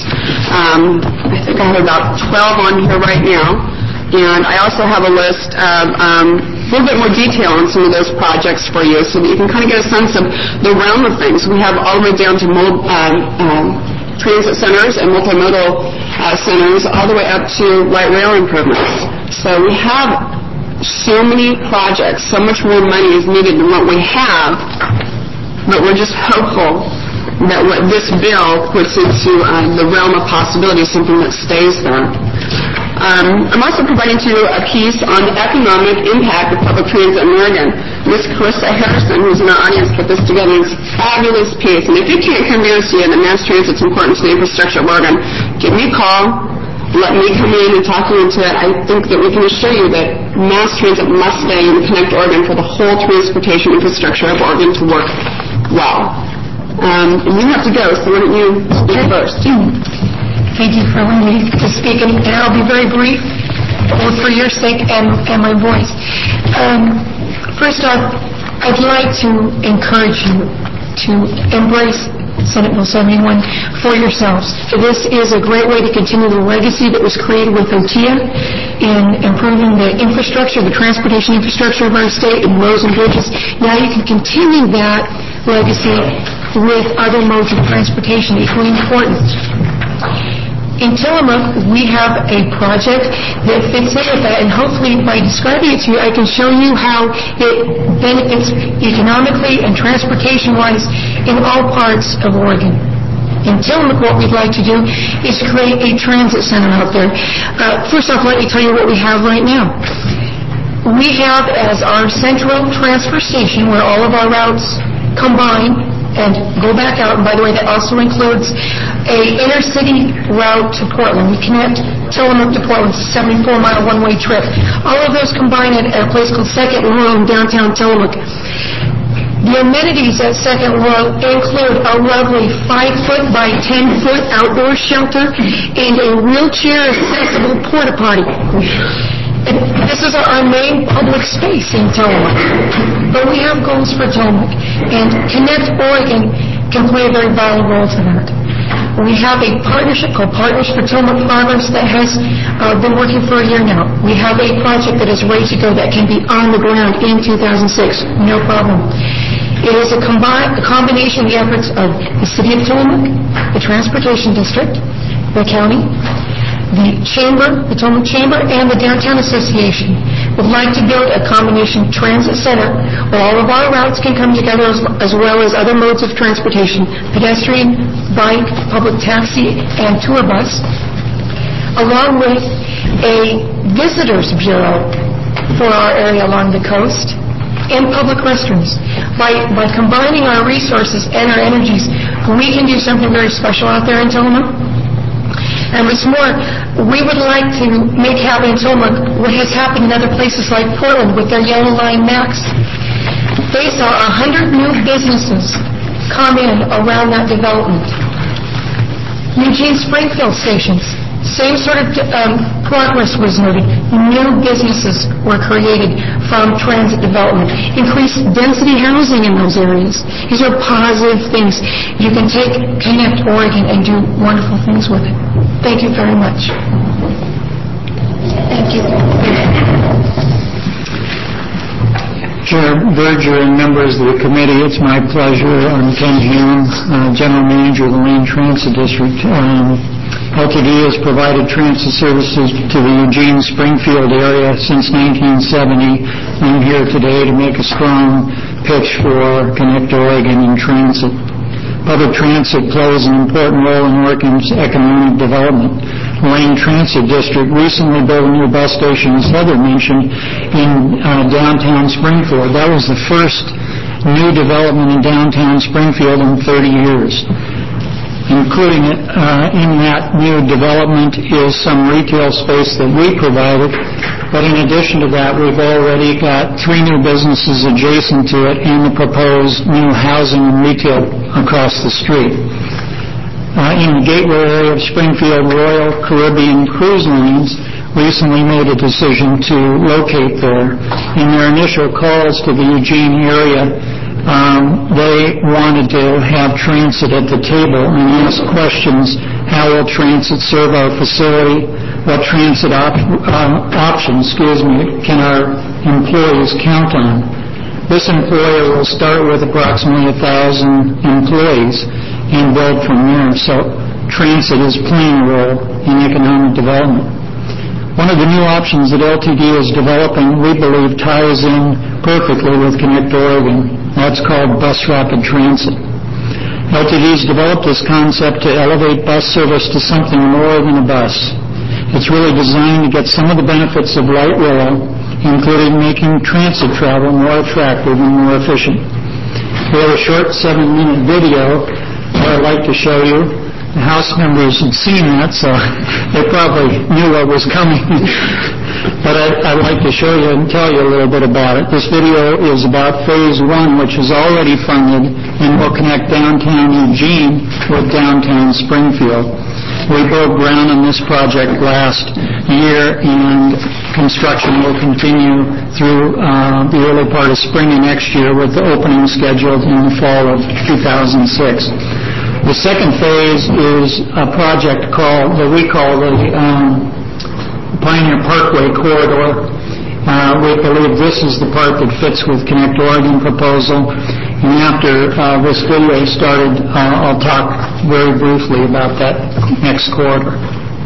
I think I have about 12 on here right now. And I also have a list of a little bit more detail on some of those projects for you so that you can kind of get a sense of the realm of things. We have all the way down to transit centers and multimodal centers, all the way up to light rail improvements. So we have so many projects, so much more money is needed than what we have, but we're just hopeful that what this bill puts into the realm of possibility is something that stays there. I'm also providing to you a piece on the economic impact of public transit in Oregon. Ms. Carissa Harrison, who's in our audience, put this together. It's a fabulous piece. And if you can't convince you that mass transit's important to the infrastructure of Oregon, give me a call. Let me come in and talk you into it. I think that we can assure you that mass transit must stay in Connect Oregon for the whole transportation infrastructure of Oregon to work well. And you have to go, so why don't you speak first? Thank you for allowing me to speak, and I'll be very brief, both for your sake and my voice. First off, I'd like to encourage you to embrace Senate Bill 71 for yourselves. This is a great way to continue the legacy that was created with OTIA in improving the infrastructure, the transportation infrastructure of our state, and roads and bridges. Now you can continue that legacy with other modes of transportation equally important. In Tillamook, we have a project that fits in with that, and hopefully by describing it to you, I can show you how it benefits economically and transportation-wise in all parts of Oregon. In Tillamook, what we'd like to do is create a transit center out there. First off, let me tell you what we have right now. We have as our central transfer station where all of our routes combine and go back out. And by the way, that also includes a inner city route to Portland. We connect Tillamook to Portland. It's a 74-mile one-way trip. All of those combine at a place called Second Laurel in downtown Tillamook. The amenities at Second Laurel include a lovely 5-foot by 10-foot outdoor shelter and a wheelchair-accessible porta potty. This is our main public space in Tillamook. But we have goals for Tillamook, and Connect Oregon can play a very vital role to that. We have a partnership called Partners for Tillamook Farmers that has been working for a year now. We have a project that is ready to go that can be on the ground in 2006. No problem. It is a combination of the efforts of the City of Tillamook, the Transportation District, the county, the Chamber, the Tillamook Chamber, and the Downtown Association would like to build a combination transit center where all of our routes can come together as well as other modes of transportation, pedestrian, bike, public taxi, and tour bus, along with a visitors bureau for our area along the coast, and public restrooms. By combining our resources and our energies, we can do something very special out there in Tillamook. And what's more, we would like to make happen in Tillamook what has happened in other places like Portland with their Yellow Line Max. They saw 100 new businesses come in around that development. Eugene Springfield stations, same sort of progress was noted. New businesses were created from transit development. Increased density housing in those areas. These are positive things. You can take Connect Oregon and do wonderful things with it. Thank you very much. Thank you. Chair Berger and members of the committee, it's my pleasure. I'm Ken Hume, General Manager of the Lane Transit District. LTD has provided transit services to the Eugene-Springfield area since 1970. I'm here today to make a strong pitch for Connect Oregon and transit. Public transit plays an important role in Oregon's economic development. The Lane Transit District recently built a new bus station, as Heather mentioned, in downtown Springfield. That was the first new development in downtown Springfield in 30 years. Including in that new development is some retail space that we provided, but in addition to that, we've already got 3 new businesses adjacent to it and the proposed new housing and retail across the street. In the gateway area of Springfield, Royal Caribbean Cruise Lines recently made a decision to locate there. In their initial calls to the Eugene area, they wanted to have transit at the table and ask questions. How will transit serve our facility? What transit options, can our employees count on? This employer will start with approximately 1,000 employees and build from there. So transit is playing a role in economic development. One of the new options that LTD is developing, we believe, ties in perfectly with Connect Oregon. That's called Bus Rapid Transit. LTD has developed this concept to elevate bus service to something more than a bus. It's really designed to get some of the benefits of light rail, including making transit travel more attractive and more efficient. We have a short 7-minute video that I'd like to show you. The House members had seen that, so they probably knew what was coming. But I'd like to show you and tell you a little bit about it. This video is about Phase 1, which is already funded and will connect downtown Eugene with downtown Springfield. We broke ground on this project last year, and construction will continue through the early part of spring of next year, with the opening scheduled in the fall of 2006. The second phase is a project that we call the Pioneer Parkway Corridor. We believe this is the part that fits with Connect Oregon proposal. And after this video started, I'll talk very briefly about that next corridor.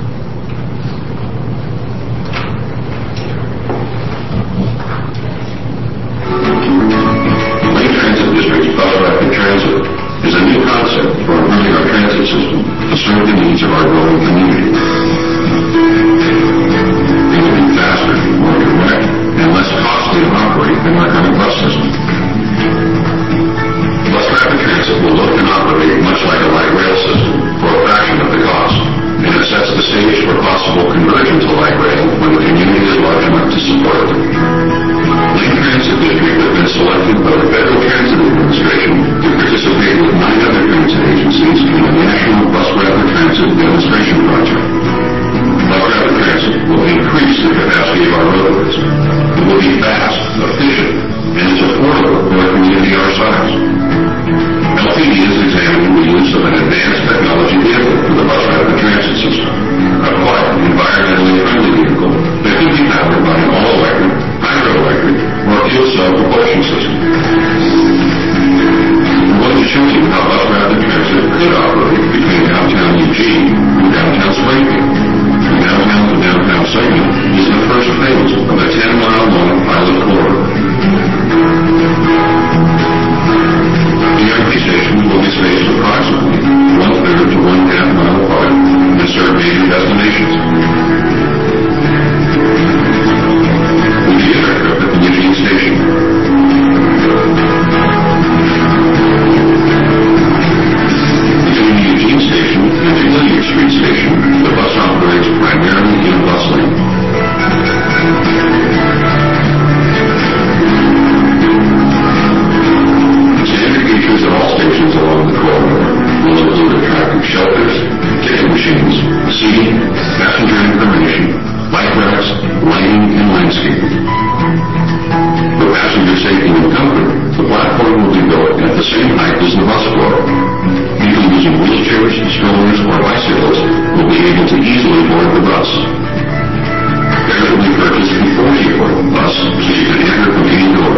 Concord, the platform will be built at the same height as the bus floor. People using wheelchairs, strollers, or bicycles will be able to easily board the bus. Fares will be purchased before you board the bus, so you can enter from any door.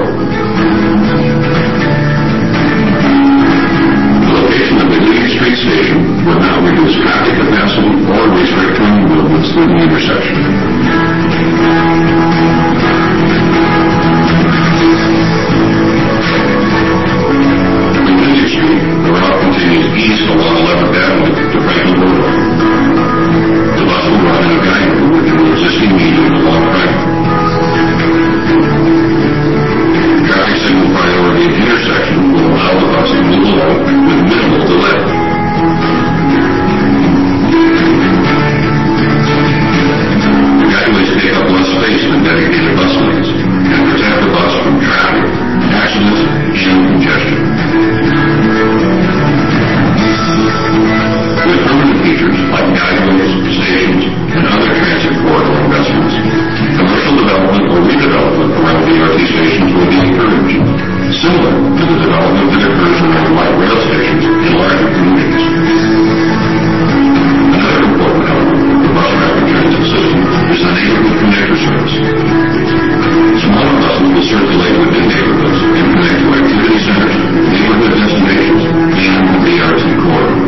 The location of the Union Street station will not reduce traffic capacity or restrict train movements through the intersection. Street, the route continues east along 11th Avenue to Franklin Boulevard. The bus will run in a guide route within the existing median along Franklin. Traffic signal priority at intersection will allow the bus to move along with minimal delay. The guideways take up less space than dedicated bus lanes and protect the bus from traffic, accidents, and congestion. With permanent features like guideways, stations, and other transit corridor investments, commercial development or redevelopment around BRT stations will be encouraged, similar to the development that occurs around light rail stations in larger communities. Another important element of the bus rapid transit system is the neighborhood connector service. Smaller buses will circulate within neighborhoods and connect to activity centers, neighborhood destinations, and the BRT corridor.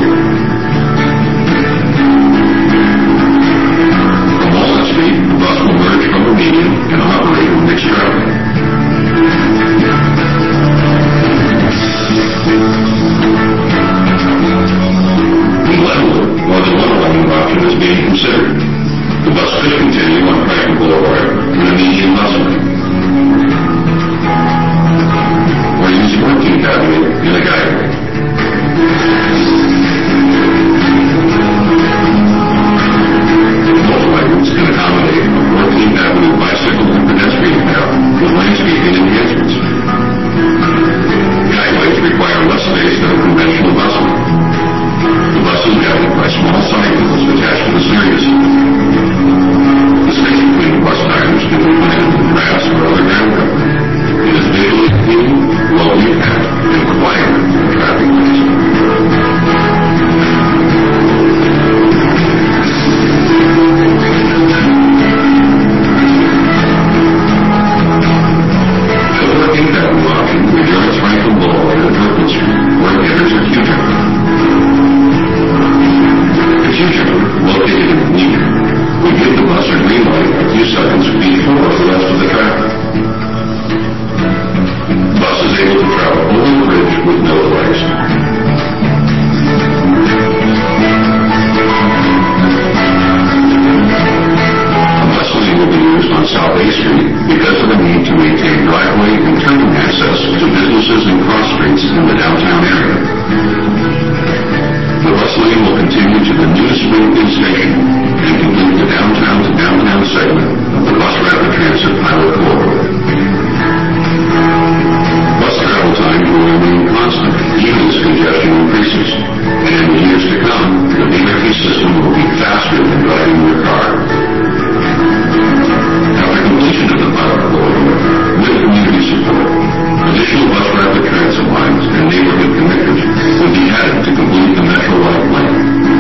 From Walnut Street, the bus will merge from the median and operate in mixed traffic. The Leavenworth or the one-lane option is being considered. The bus could continue on Franklin Boulevard in a median bus lane, or use 14th Avenue in a guideway. Both lanes can accommodate a 14th Avenue bicycle and pedestrian path with landscaping enhancements. Guideways require less space than a conventional bus lane. The bus is guided by small side wheels attached to the steering system. The space between the bus tires can be planted with grass or other ground cover. It is visually appealing, low impact, and quieter than traffic lights. The 14th Avenue option rejoins Franklin Boulevard at Brooklyn Street, where it enters a Q-turn. The Q-turn, located in the median, will give the bus a green light a few seconds before the rest of the traffic. The bus is able to travel over the bridge with no delays. A bus lane will be used on South A Street because of the need to maintain driveway and turning access to businesses and cross streets in the downtown area. The bus lane will continue to the new Springfield station and complete the downtown to downtown segment of the bus rapid transit pilot corridor. Bus travel times will remain constant even as congestion increases, and in the years to come, the BRT system will be faster than driving your car. After completion of the pilot corridor, with community support, additional bus rapid transit lines and neighborhood connectors will be added to complete the Metro Light plan.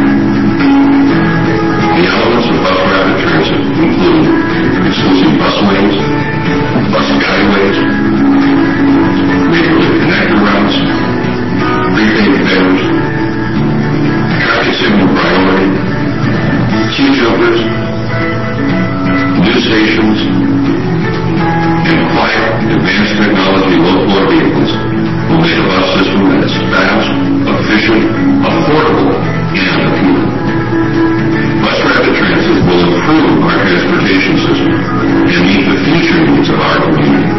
The elements of bus rapid transit include exclusive bus lanes, bus guideways, neighborhood connector routes, prepaid fares, traffic signal priority, Q-jumpers, new stations, and quiet, advanced technology low-floor vehicles will make a bus system that is fast, efficient, affordable, and appealing. Bus rapid transit will improve our transportation system and meet the future needs of our community.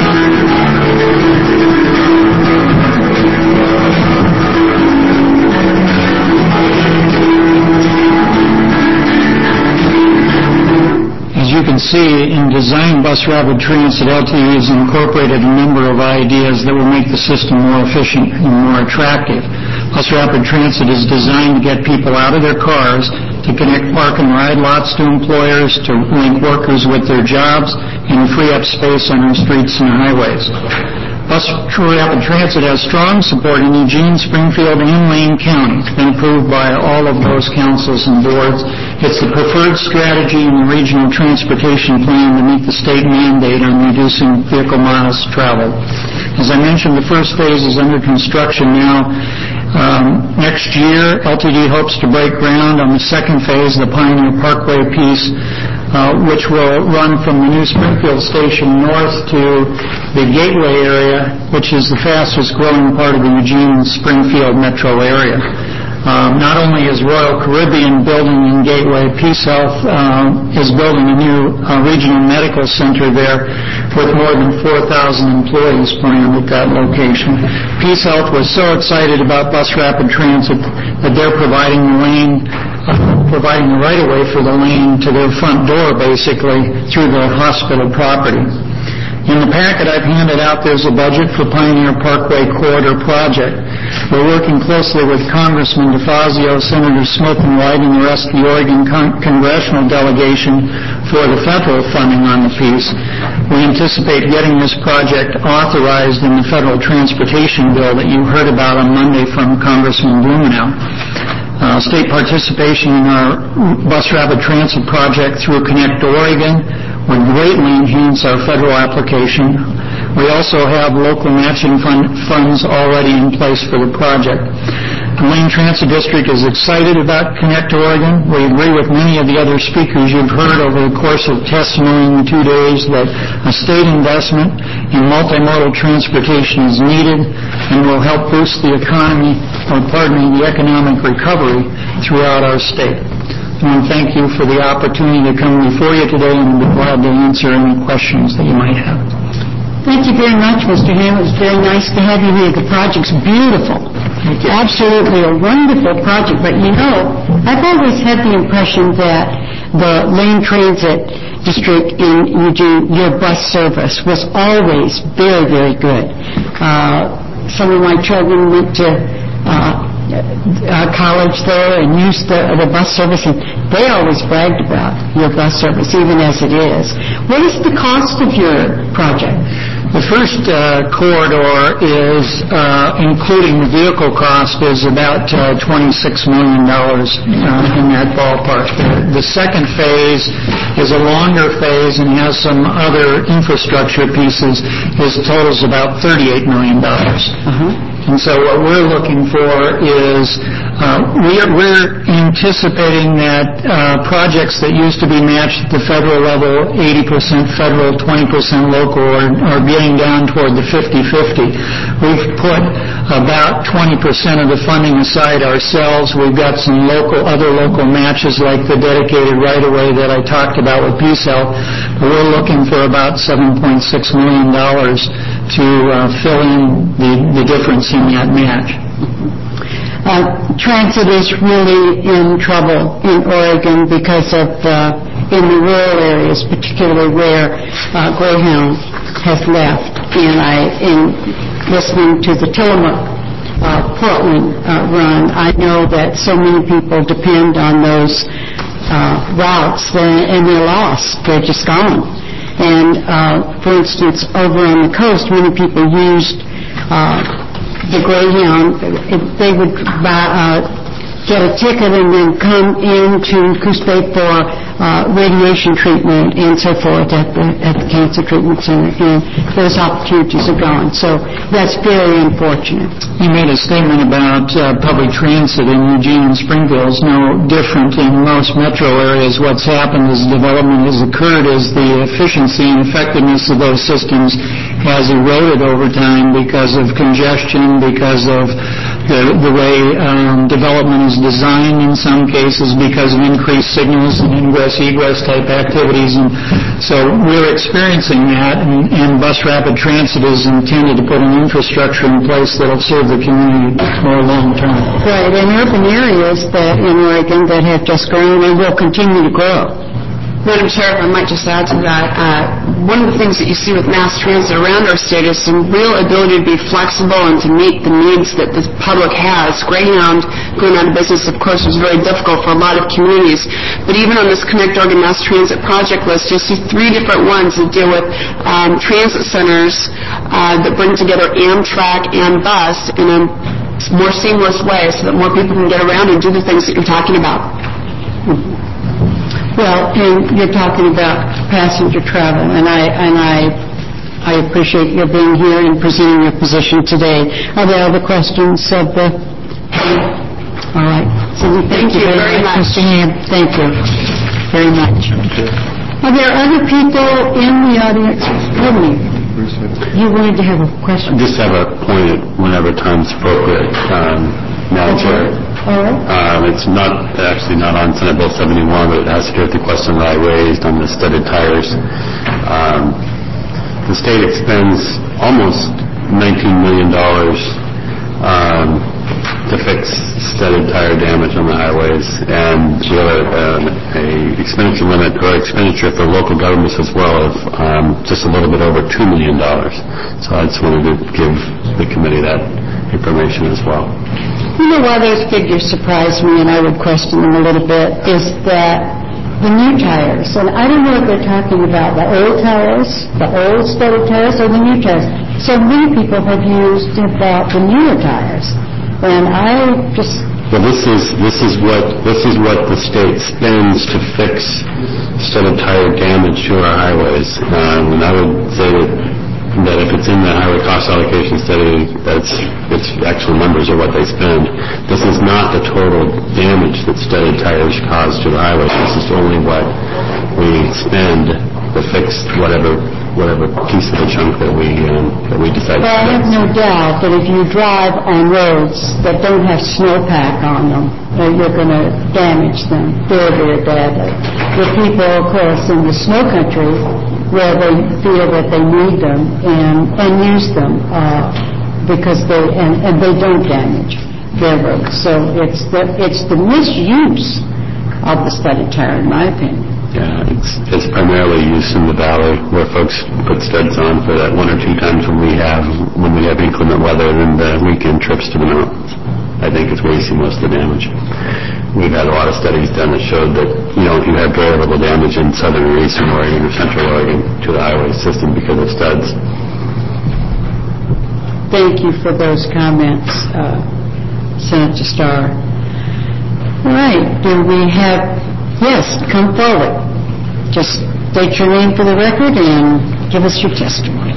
As you can see, in Design Bus Rapid Transit, LTE has incorporated a number of ideas that will make the system more efficient and more attractive. Bus Rapid Transit is designed to get people out of their cars, to connect park and ride lots to employers, to link workers with their jobs, and free up space on our streets and highways. Bus Rapid Transit has strong support in Eugene, Springfield, and Lane County. It's been approved by all of those councils and boards. It's the preferred strategy in the regional transportation plan to meet the state mandate on reducing vehicle miles traveled. As I mentioned, the first phase is under construction now. Next year, LTD hopes to break ground on the second phase, the Pioneer Parkway piece, which will run from the new Springfield station north to the Gateway area, which is the fastest growing part of the Eugene and Springfield metro area. Not only is Royal Caribbean building in Gateway, PeaceHealth is building a new regional medical center there with more than 4,000 employees planned at that location. PeaceHealth was so excited about Bus Rapid Transit that they're providing the lane, providing the right-of-way for the lane to their front door, basically, through the hospital property. In the packet I've handed out, there's a budget for Pioneer Parkway Corridor Project. We're working closely with Congressman DeFazio, Senator Smith, and White, and the rest of the Oregon congressional delegation for the federal funding on the piece. We anticipate getting this project authorized in the federal transportation bill that you heard about on Monday from Congressman Blumenauer. State participation in our Bus Rapid Transit project through Connect Oregon would greatly enhance our federal application. We also have local matching funds already in place for the project. The Lane Transit District is excited about Connect Oregon. We agree with many of the other speakers you've heard over the course of testimony in the 2 days that a state investment in multimodal transportation is needed and will help boost the the economic recovery throughout our state. I want to thank you for the opportunity to come before you today, and I'll be glad to answer any questions that you might have. Thank you very much, Mr. Ham. It was very nice to have you here. The project's beautiful. Absolutely a wonderful project. But you know, I've always had the impression that the Lane Transit District in Eugene, your bus service, was always very, very good. Some of my children went to college there and used the bus service, and they always bragged about your bus service, even as it is. What is the cost of your project? The first corridor is, including the vehicle cost, is about $26 million in that ballpark. The second phase is a longer phase and has some other infrastructure pieces. His totals about $38 million. And so what we're looking for is we're anticipating that projects that used to be matched at the federal level, 80% federal, 20% local, are getting down toward the 50-50. We've put about 20% of the funding aside ourselves. We've got some other local matches like the dedicated right-of-way that I talked about with PeaceHealth. We're looking for about $7.6 million to fill in the difference in that match. Transit is really in trouble in Oregon because of in the rural areas, particularly where Greyhound has left. And in listening to the Tillamook Portland run, I know that so many people depend on those routes, and they're lost. They're just gone. And for instance, over on the coast, many people used the Greyhound. They would get a ticket and then come into Coos Bay for radiation treatment and so forth at the cancer treatment center, and those opportunities are gone. So that's very unfortunate. You made a statement about public transit in Eugene and Springfield is no different in most metro areas. What's happened as development has occurred is the efficiency and effectiveness of those systems has eroded over time because of congestion, because of the way development is designed in some cases, because of increased signals and ingress-egress type activities. And so we're experiencing that, and Bus Rapid Transit is intended to put an infrastructure in place that will serve the community more long term. Right, in urban areas in Oregon that have just grown and will continue to grow. Madam Chair, if I might just add to that, one of the things that you see with mass transit around our state is some real ability to be flexible and to meet the needs that the public has. Greyhound going out of business, of course, was very difficult for a lot of communities. But even on this Connect Oregon Mass Transit project list, you'll see 3 different ones that deal with transit centers that bring together Amtrak and bus in a more seamless way so that more people can get around and do the things that you're talking about. Well, and you're talking about passenger travel, and I appreciate your being here and presenting your position today. Are there other questions of the... All right. So thank you very much. Thank you very much. Are there other people in the audience? You wanted to have a question? I just have a point whenever time's appropriate, Madam Chair. All right. It's actually not on Senate Bill 71, but it has to do with the question that I raised on the studded tires. The state expends almost $19 million to fix studded tire damage on the highways, and we have a expenditure limit or expenditure for local governments as well of just a little bit over $2 million. So I just wanted to give the committee that information as well. You know why those figures surprise me, and I would question them a little bit, is that the new tires, and I don't know if they're talking about the old tires, the old studded tires, or the new tires. So many people have used about the newer tires, and I just... Well, this is what the state spends to fix studded tire damage to our highways, and I would say that if it's in the highway cost allocation study, its actual numbers are what they spend. This is not the total damage that studded tires cause to the highways. This is only what we spend to fix whatever piece of the chunk that we decide to fix. Well, I have no doubt that if you drive on roads that don't have snowpack on them, you're going to damage them very, very badly. The people, of course, in the snow country, where they feel that they need them and use them because they don't damage their roads. So it's the misuse of the studded tire, in my opinion. Yeah, it's primarily used in the valley where folks put studs on for that 1 or 2 times when we have inclement weather and the weekend trips to the mountains. I think it's where you see most of the damage. We've had a lot of studies done that showed that, if you have very little damage in southern or eastern Oregon or central Oregon to the highway system because of studs. Thank you for those comments, Senator Starr. All right, do we have... Yes, come forward. Just state your name for the record and give us your testimony.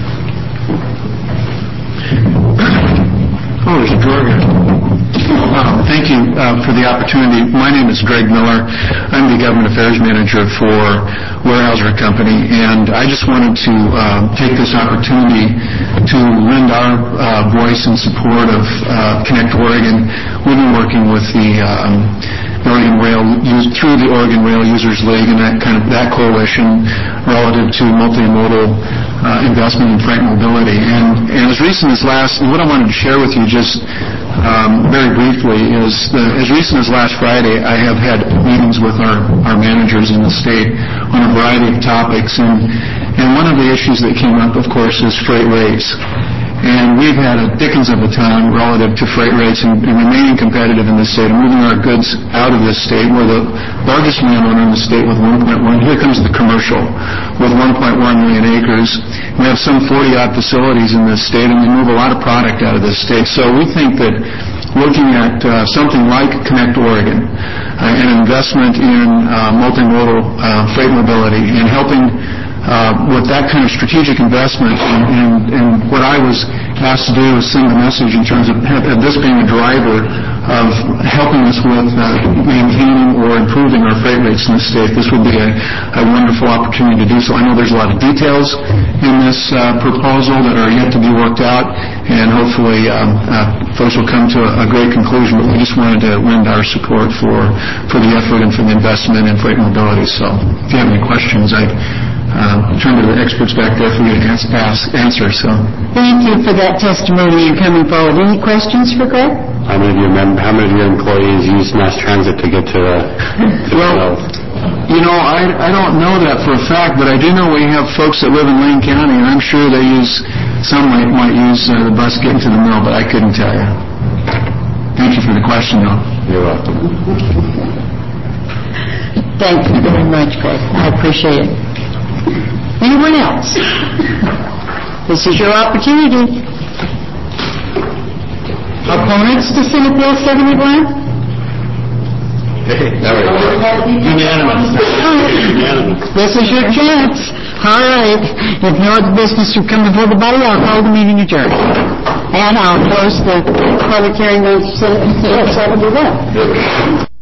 Oh, there's a drawer here. Thank you for the opportunity. My name is Greg Miller. I'm the Government Affairs Manager for Weyerhaeuser Company, and I just wanted to take this opportunity to lend our voice in support of Connect Oregon. We've been working with the Oregon Rail through the Oregon Rail Users League and that coalition relative to multimodal investment in freight mobility. And as recent as what I wanted to share with you just very briefly is as recent as last Friday, I have had meetings with our managers in the state on a variety of topics, and one of the issues that came up, of course, is freight rates. And we've had a dickens of a time relative to freight rates and remaining competitive in this state and moving our goods out of this state. We're the largest landowner in the state with 1.1. Here comes the commercial with 1.1 million acres. We have some 40-odd facilities in this state, and we move a lot of product out of this state. So we think that looking at something like Connect Oregon, an investment in multimodal freight mobility and helping with that kind of strategic investment, and what I was asked to do is send a message in terms of this being a driver of helping us with maintaining or improving our freight rates in the state. This would be a wonderful opportunity to do so. I know there's a lot of details in this proposal that are yet to be worked out, and hopefully folks will come to a great conclusion, but we just wanted to lend our support for the effort and for the investment in freight mobility. So if you have any questions, I turn to the experts back there for you to answer. So thank you for that testimony and coming forward. Any questions for Greg? How many of your employees use mass transit to get to well, I don't know that for a fact, but I do know we have folks that live in Lane County, and I'm sure some might use the bus getting to the mill, but I couldn't tell you. Thank you for the question, though. You're welcome. Thank you very much, Greg. I appreciate it. Anyone else? This is your opportunity. Opponents to Senate Bill 71? Unanimous. This is your chance. All right. If no other business to come before the body, I'll call the meeting adjourned. And I'll close the public hearing on Senate Bill 71.